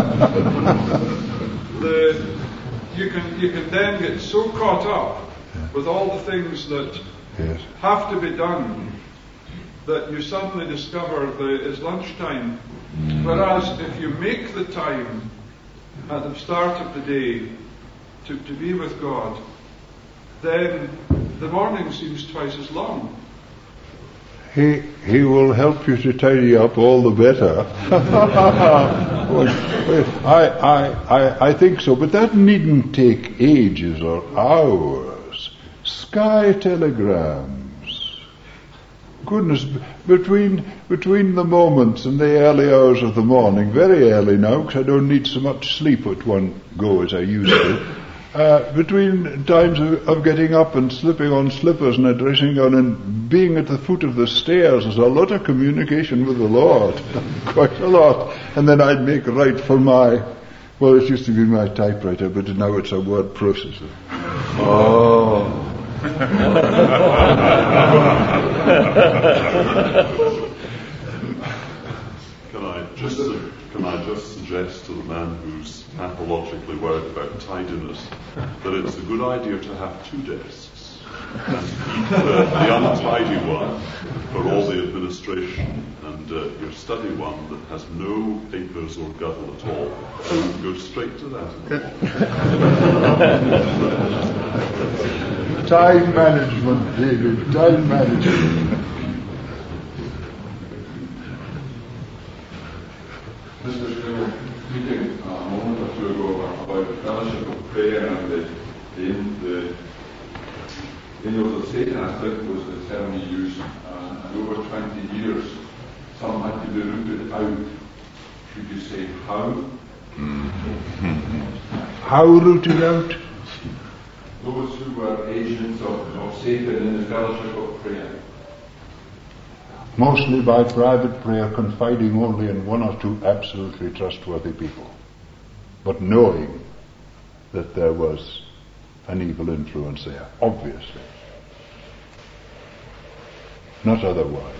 you can then get so caught up with all the things that have to be done that you suddenly discover that it's lunchtime. Whereas if you make the time at the start of the day to be with God, then the morning seems twice as long. He will help you to tidy up all the better. I think so, but that needn't take ages or hours. Sky telegrams. Goodness, between the moments and the early hours of the morning, very early now, because I don't need so much sleep at one go as I used to. Between times of getting up and slipping on slippers and a dressing gown and being at the foot of the stairs, there's a lot of communication with the Lord. Quite a lot. And then I'd make right for it used to be my typewriter, but now it's a word processor. Oh. Can I just suggest to the man who's pathologically worried about tidiness that it's a good idea to have 2 desks and keep the untidy one for all the administration and your study one that has no papers or guddle at all. And go straight to that. Time management, David, time management. Mr. Still, speaking a moment or two ago about the fellowship of prayer and the angels of Satan, I think was the term he used, and over 20 years some had to be rooted out. Should you say how? How rooted out? Those who were agents of Satan in the fellowship of prayer. Mostly by private prayer, confiding only in 1 or 2 absolutely trustworthy people, but knowing that there was an evil influence there, obviously. Not otherwise.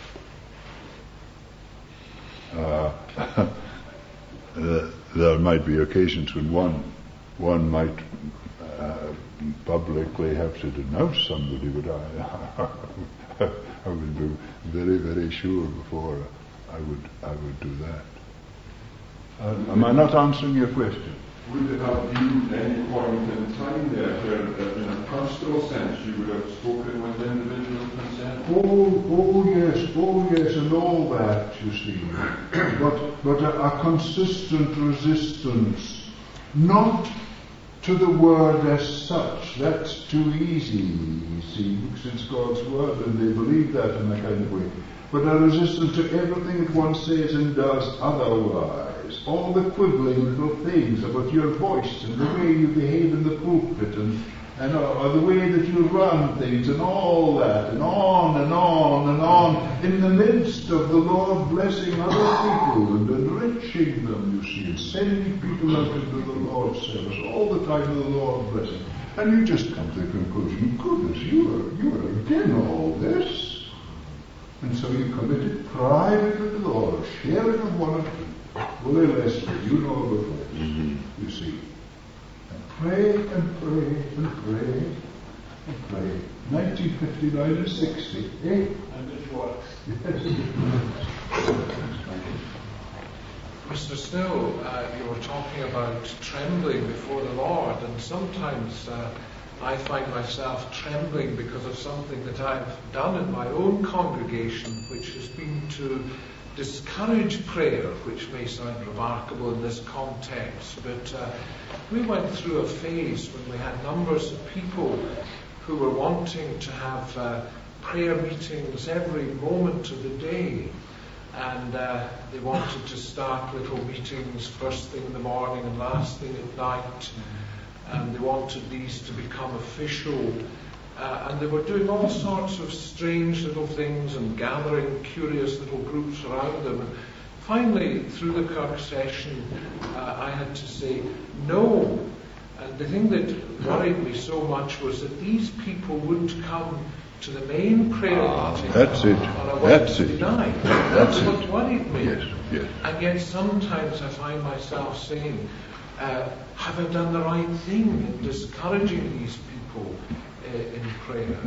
There might be occasions when one might publicly have to denounce somebody, but I would be very, very sure before I would do that. Am I not answering your question? Would there have been any point in time there where, in a pastoral sense, you would have spoken with individual consent? Oh yes, and all that, you see. But a consistent resistance, not to the word as such. That's too easy, you see, because it's God's word and they believe that in a kind of way. But a resistance to everything that one says and does otherwise. All the quibbling little things about your voice and the way you behave in the pulpit or the way that you run things and all that, and on and on and on, in the midst of the Lord blessing other people and enriching them, you see, and sending people out into the Lord's service, all the time of the Lord blessing. And you just come to the conclusion, goodness, you are again all this. And so you commit it privately to the Lord, share it with one of them. Willie Leslie, you know about this, you see. Pray and pray and pray and pray. 1959 and 60, eh? And it works. Mr. Snow, you were talking about trembling before the Lord, and sometimes I find myself trembling because of something that I've done in my own congregation, which has been to discourage prayer, which may sound remarkable in this context, but we went through a phase when we had numbers of people who were wanting to have prayer meetings every moment of the day. and they wanted to start little meetings first thing in the morning and last thing at night, and they wanted these to become official, and they were doing all sorts of strange little things and gathering curious little groups around them. And finally, through the Kirk session, I had to say no. And the thing that worried me so much was that these people wouldn't come to the main prayer meeting that's it. on a That's Wednesday it. night. That's That's what it. worried me. Yes, yes. And yet sometimes I find myself saying, have I done the right thing in discouraging these people in prayer?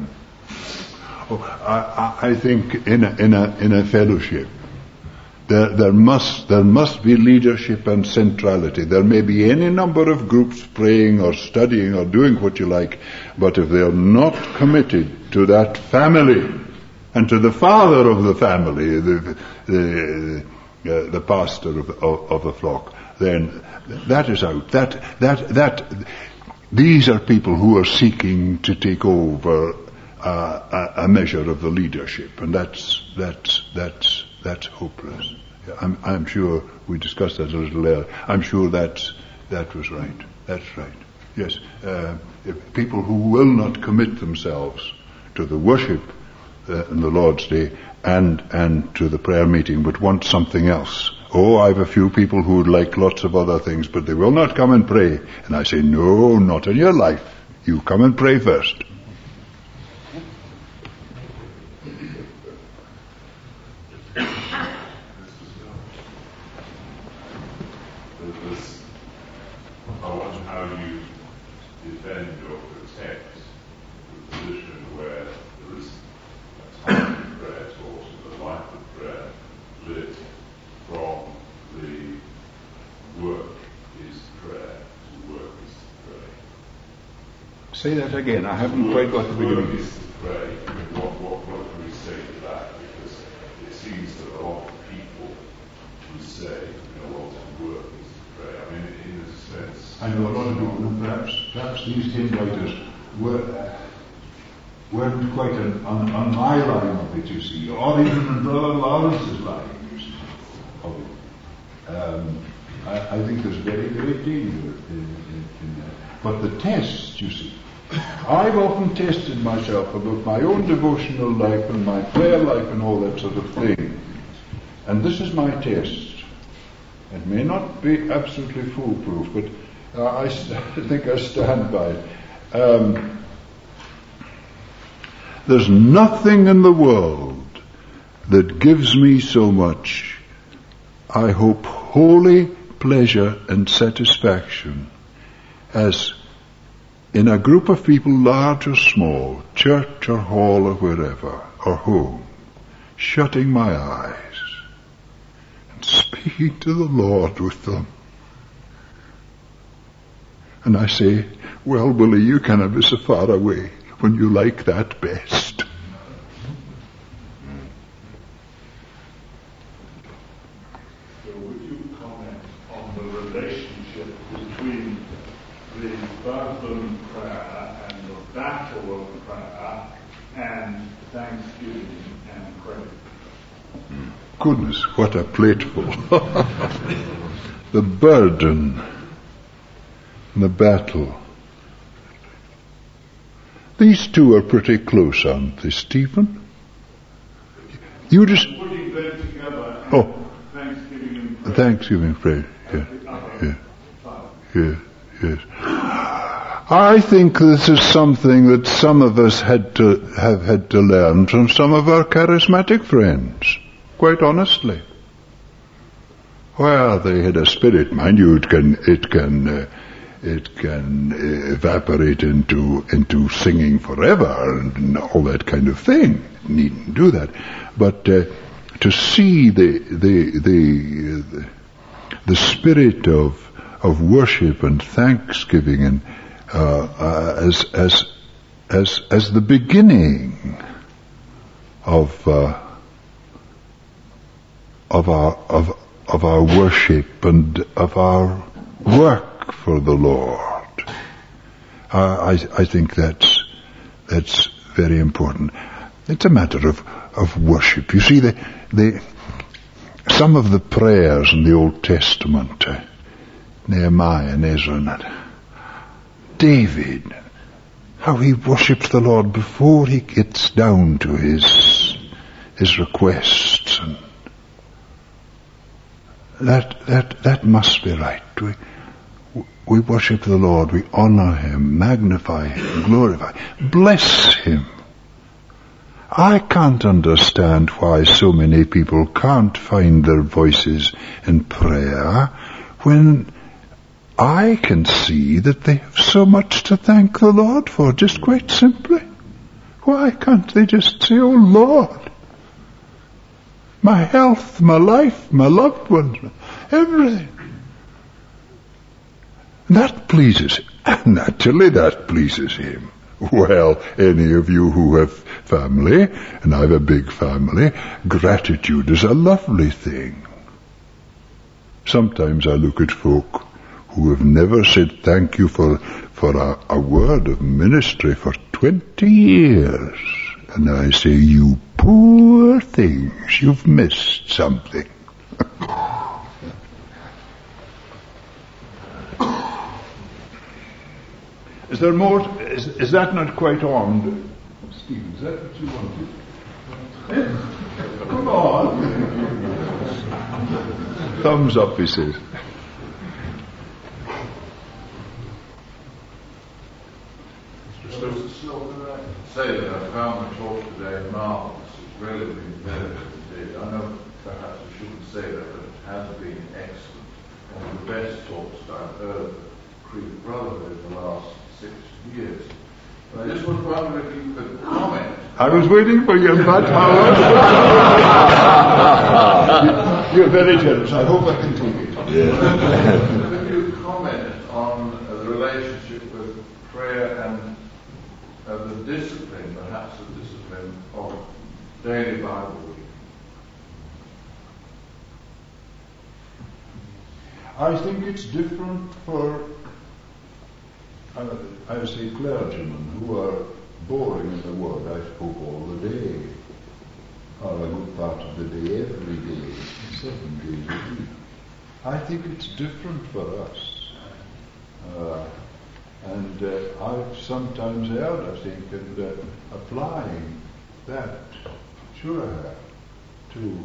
Oh, I think in a fellowship, there must be leadership and centrality. There may be any number of groups praying or studying or doing what you like, but if they are not committed to that family and to the father of the family, the pastor of the flock, then that is out. These are people who are seeking to take over a measure of the leadership, and that's hopeless. I'm sure we discussed that a little earlier. I'm sure that was right. That's right. Yes, people who will not commit themselves to the worship on the Lord's Day and to the prayer meeting, but want something else. Oh, I have a few people who would like lots of other things, but they will not come and pray. And I say, no, not in your life. You come and pray first. I wonder how you defend or protect the position where there is a time of prayer taught and the life of prayer lit from the work is prayer to work is to pray. Say that again. I haven't quite got the beginning. Work is to pray. What can we say to that? Because it seems that a lot of people who say, well, to work is to pray. I mean, in a sense. I know a lot of people, perhaps these hymn writers weren't quite on my line of it, you see, or even on Brother Lawrence's line, you see, of it. I think there's very great danger in that. But the tests, you see, I've often tested myself about my own devotional life and my prayer life and all that sort of thing. And this is my test. It may not be absolutely foolproof, but I think I stand by it. There's nothing in the world that gives me so much, I hope, holy pleasure and satisfaction as in a group of people, large or small, church or hall or wherever, or home, shutting my eyes and speaking to the Lord with them. And I say, well, Willie, you cannot be so far away when you like that best. So would you comment on the relationship between the burden prayer and the battle of prayer and thanksgiving and prayer? Goodness, what a plateful. The burden and the battle. These two are pretty close, aren't they, Stephen? You just... Putting them together and thanksgiving and prayer. Thanksgiving prayer, yes. I think this is something that some of us have had to learn from some of our charismatic friends, quite honestly. Well, they had a spirit, mind you, it can evaporate into singing forever and all that kind of thing. It needn't do that, but to see the spirit of worship and thanksgiving and as the beginning of our worship and of our work for the Lord. I think that's very important. It's a matter of worship. You see, some of the prayers in the Old Testament, Nehemiah and Ezra and that. David, how he worships the Lord before he gets down to his requests, and that must be right. We worship the Lord, we honor Him, magnify Him, glorify Him, bless Him. I can't understand why so many people can't find their voices in prayer when I can see that they have so much to thank the Lord for, just quite simply. Why can't they just say, "Oh Lord, my health, my life, my loved ones, everything." That pleases Him. Naturally that pleases Him. Well, any of you who have family, and I have a big family, gratitude is a lovely thing. Sometimes I look at folk who have never said thank you for a word of ministry for 20 years. And I say, "You poor things, you've missed something." Is there more? Is that not quite on? Stephen, is that what you wanted? Come on. Thumbs up, he says. Say that I found the talk today marvellous. It's really been very indeed. I know perhaps I shouldn't say that, but it has been excellent. One of the best talks I've heard of the Creed Brotherhood in the last 6 years. But I just was wondering if you could comment. I was waiting for you, Matt Howard. You're very generous. I hope I can take it. Yeah. Could you comment on the relationship with prayer and the discipline, perhaps the discipline of daily Bible reading? I think it's different for, I would say, clergymen who are boring in the Word. I spoke all the day, or a good part of the day, every day, 7 days a week. I think it's different for us. And I've sometimes erred, I think, in applying that, sure I have, to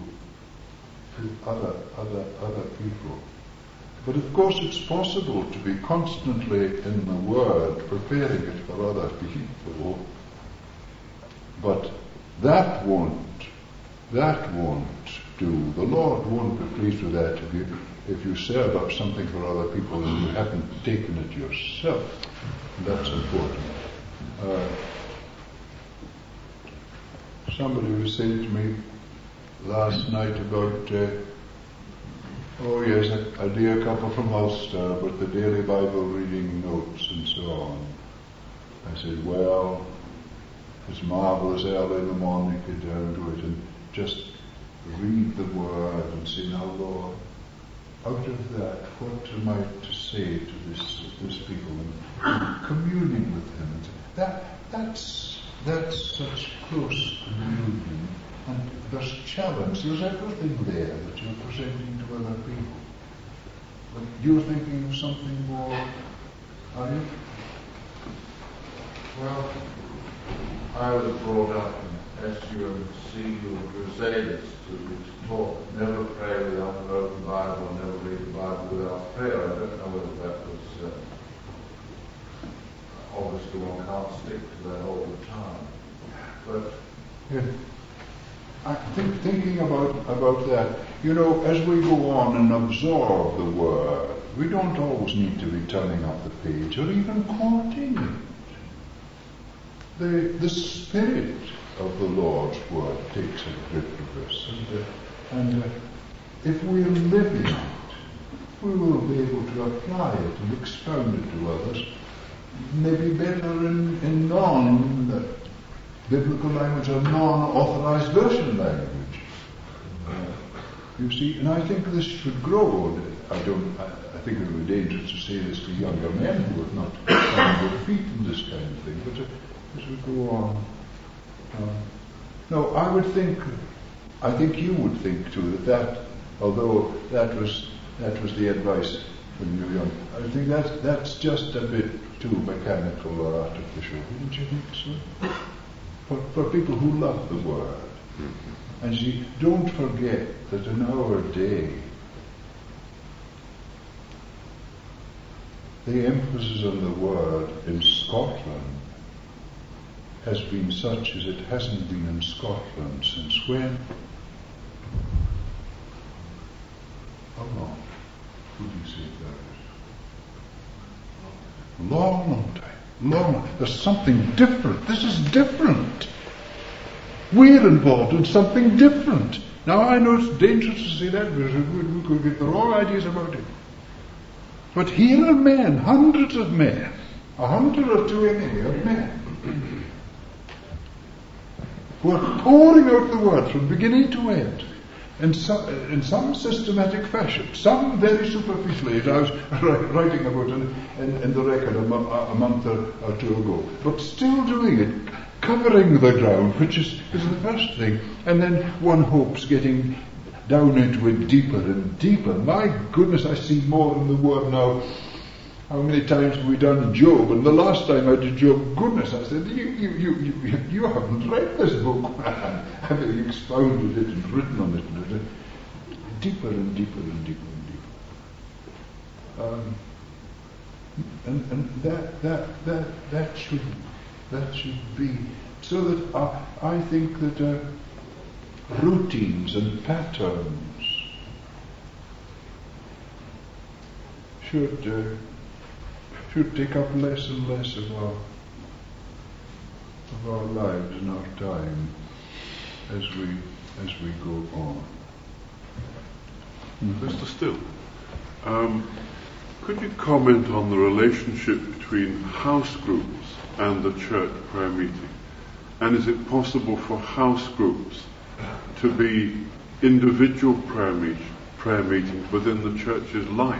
other people. But of course it's possible to be constantly in the Word, preparing it for other people. But that won't do. The Lord won't be pleased with that if you serve up something for other people and you haven't taken it yourself. That's important. Somebody was saying to me last night about, oh yes, a dear couple from Ulster with the daily Bible reading notes and so on. I said, well, it's marvellous early in the morning, get down to it and just read the Word and say, now Lord, out of that, what am I to say to this people, and communing with Him. That's such close communion, and there's challenge. There's everything there that you're presenting to other people. But you're thinking of something more, are you? Well, I was brought up in SUMC Crusaders to talk, never pray without an open Bible, never read the Bible without prayer. I don't know whether that was, obviously one can't stick to that all the time. But yeah. I think thinking about that, as we go on and absorb the Word, we don't always need to be turning up the page or even quoting it. The spirit of the Lord's Word takes a grip of us, and if we are living it, we will be able to apply it and expound it to others, maybe better in non-biblical language or non-authorized version language. You see, and I think this should grow. I think it would be dangerous to say this to younger men who have not found their feet in this kind of thing, but as we go on. No, I think you would think too that although that was the advice when you were young. I think that's just a bit too mechanical or artificial. Wouldn't you think so? For people who love the Word. And see, don't forget that in our day, the emphasis on the Word in Scotland has been such as it hasn't been in Scotland since when? How long? Who do you say that is? Long time. Long. There's something different. This is different. We're involved in something different. Now I know it's dangerous to say that because we could get the wrong ideas about it. But here are men, hundreds of men, 100 or 200 of men, who are pouring out the Word from beginning to end in some systematic fashion, some very superficially, as I was writing about in the record a month or two ago, but still doing it, covering the ground, which is the first thing, and then one hopes getting down into it deeper and deeper. My goodness, I see more in the Word now. How many times have we done Job? And the last time I did Job, goodness, I said, you haven't read this book, man. Having expounded it and written on it, deeper and deeper and deeper and deeper. And that should be so that I think that routines and patterns should take up less and less of our lives and our time as we go on. Mr. Still, could you comment on the relationship between house groups and the church prayer meeting? And is it possible for house groups to be individual prayer meetings within the church's life?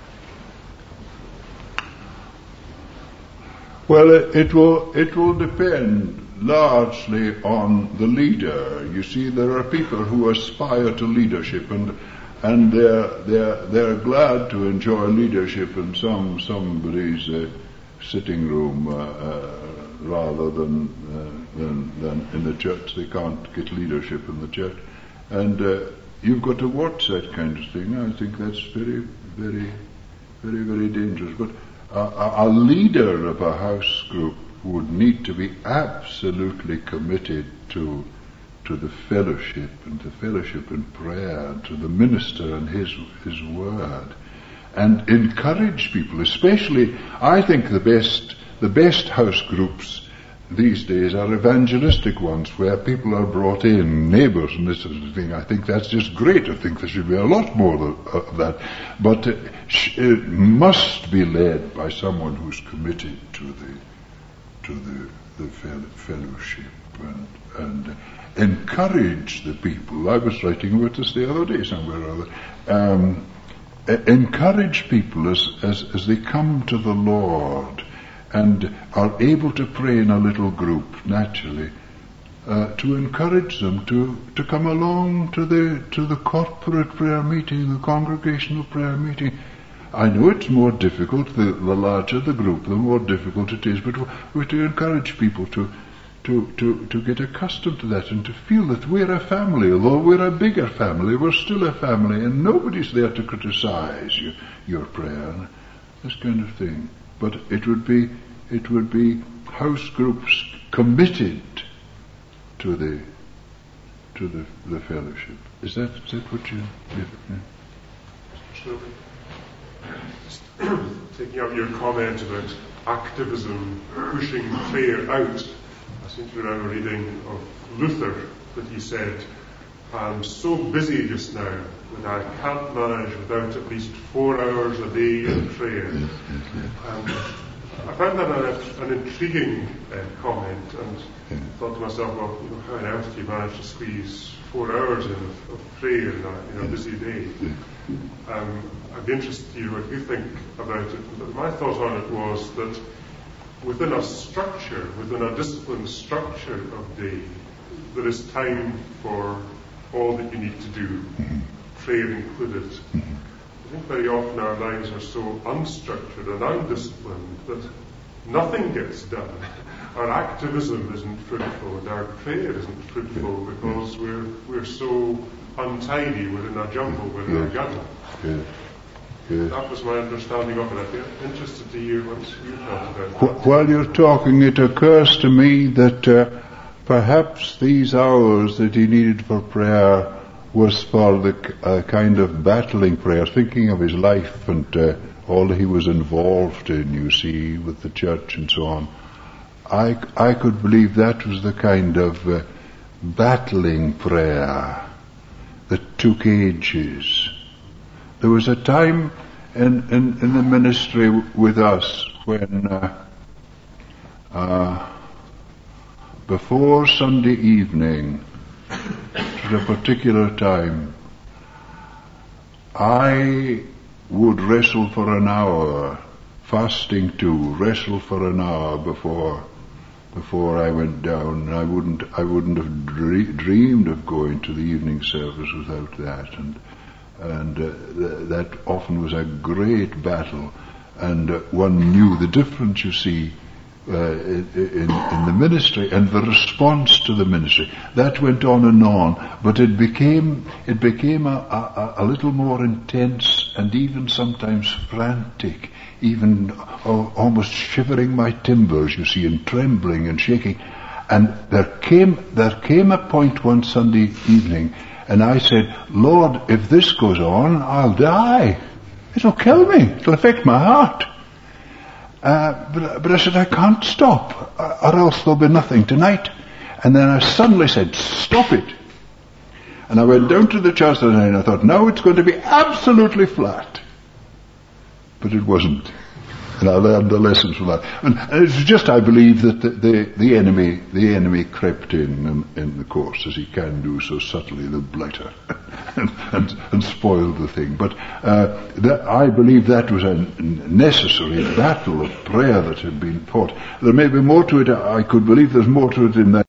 Well, it will depend largely on the leader. You see, there are people who aspire to leadership, and they're glad to enjoy leadership in somebody's sitting room rather than in the church. They can't get leadership in the church, and you've got to watch that kind of thing. I think that's very, very, very, very dangerous. But a leader of a house group would need to be absolutely committed to the fellowship and to fellowship in prayer, and to the minister and his word, and encourage people. Especially, I think the best house groups these days are evangelistic ones, where people are brought in, neighbours and this sort of thing. I think that's just great. I think there should be a lot more of that. But it must be led by someone who's committed to the fellowship and encourage the people. I was writing about this the other day somewhere or other. Encourage people as they come to the Lord and are able to pray in a little group naturally, to encourage them to come along to the corporate prayer meeting, the congregational prayer meeting. I know it's more difficult, the larger the group, the more difficult it is, but we're to encourage people to get accustomed to that and to feel that we're a family. Although we're a bigger family, we're still a family, and nobody's there to criticize your prayer, this kind of thing. But it would be house groups committed to the fellowship. Is that what you? Yeah. Taking up your comment about activism pushing prayer out, I seem to remember reading of Luther that he said, "I'm so busy just now that I can't manage without at least 4 hours a day in prayer." I found that an intriguing comment, and thought to myself, well, how on earth do you manage to squeeze 4 hours in of prayer in a busy day? I'd be interested to hear what you think about it. But my thought on it was that within a structure, within a disciplined structure of day, there is time for all that you need to do prayer included. I think very often our lives are so unstructured and undisciplined that nothing gets done. Our activism isn't fruitful and our prayer isn't fruitful because we're so untidy, we're in a jumble, we're in a gutter. That was my understanding of it. I'd be interested to hear what you thought about that. While you're talking, it occurs to me that perhaps these hours that he needed for prayer was for the kind of battling prayer, thinking of his life and all that he was involved in, you see, with the church and so on. I could believe that was the kind of battling prayer that took ages. There was a time in the ministry with us when before Sunday evening, at a particular time, I would wrestle for an hour, fasting too, wrestle for an hour before I went down. I wouldn't have dreamed of going to the evening service without that, and that often was a great battle, and one knew the difference, you see, in the ministry and the response to the ministry. That went on, but it became a little more intense and even sometimes frantic, even almost shivering my timbers, you see, and trembling and shaking. And there came a point one Sunday evening, and I said, Lord, if this goes on, I'll die. It'll kill me. It'll affect my heart. But I said, I can't stop, or else there'll be nothing tonight. And then I suddenly said, stop it. And I went down to the church and I thought, now it's going to be absolutely flat. But it wasn't. And I learned the lessons from that. And it was just, I believe, that the enemy crept in the course, as he can do so subtly, the blighter, and spoiled the thing. But I believe that was a necessary battle of prayer that had been fought. There may be more to it. I could believe there's more to it in that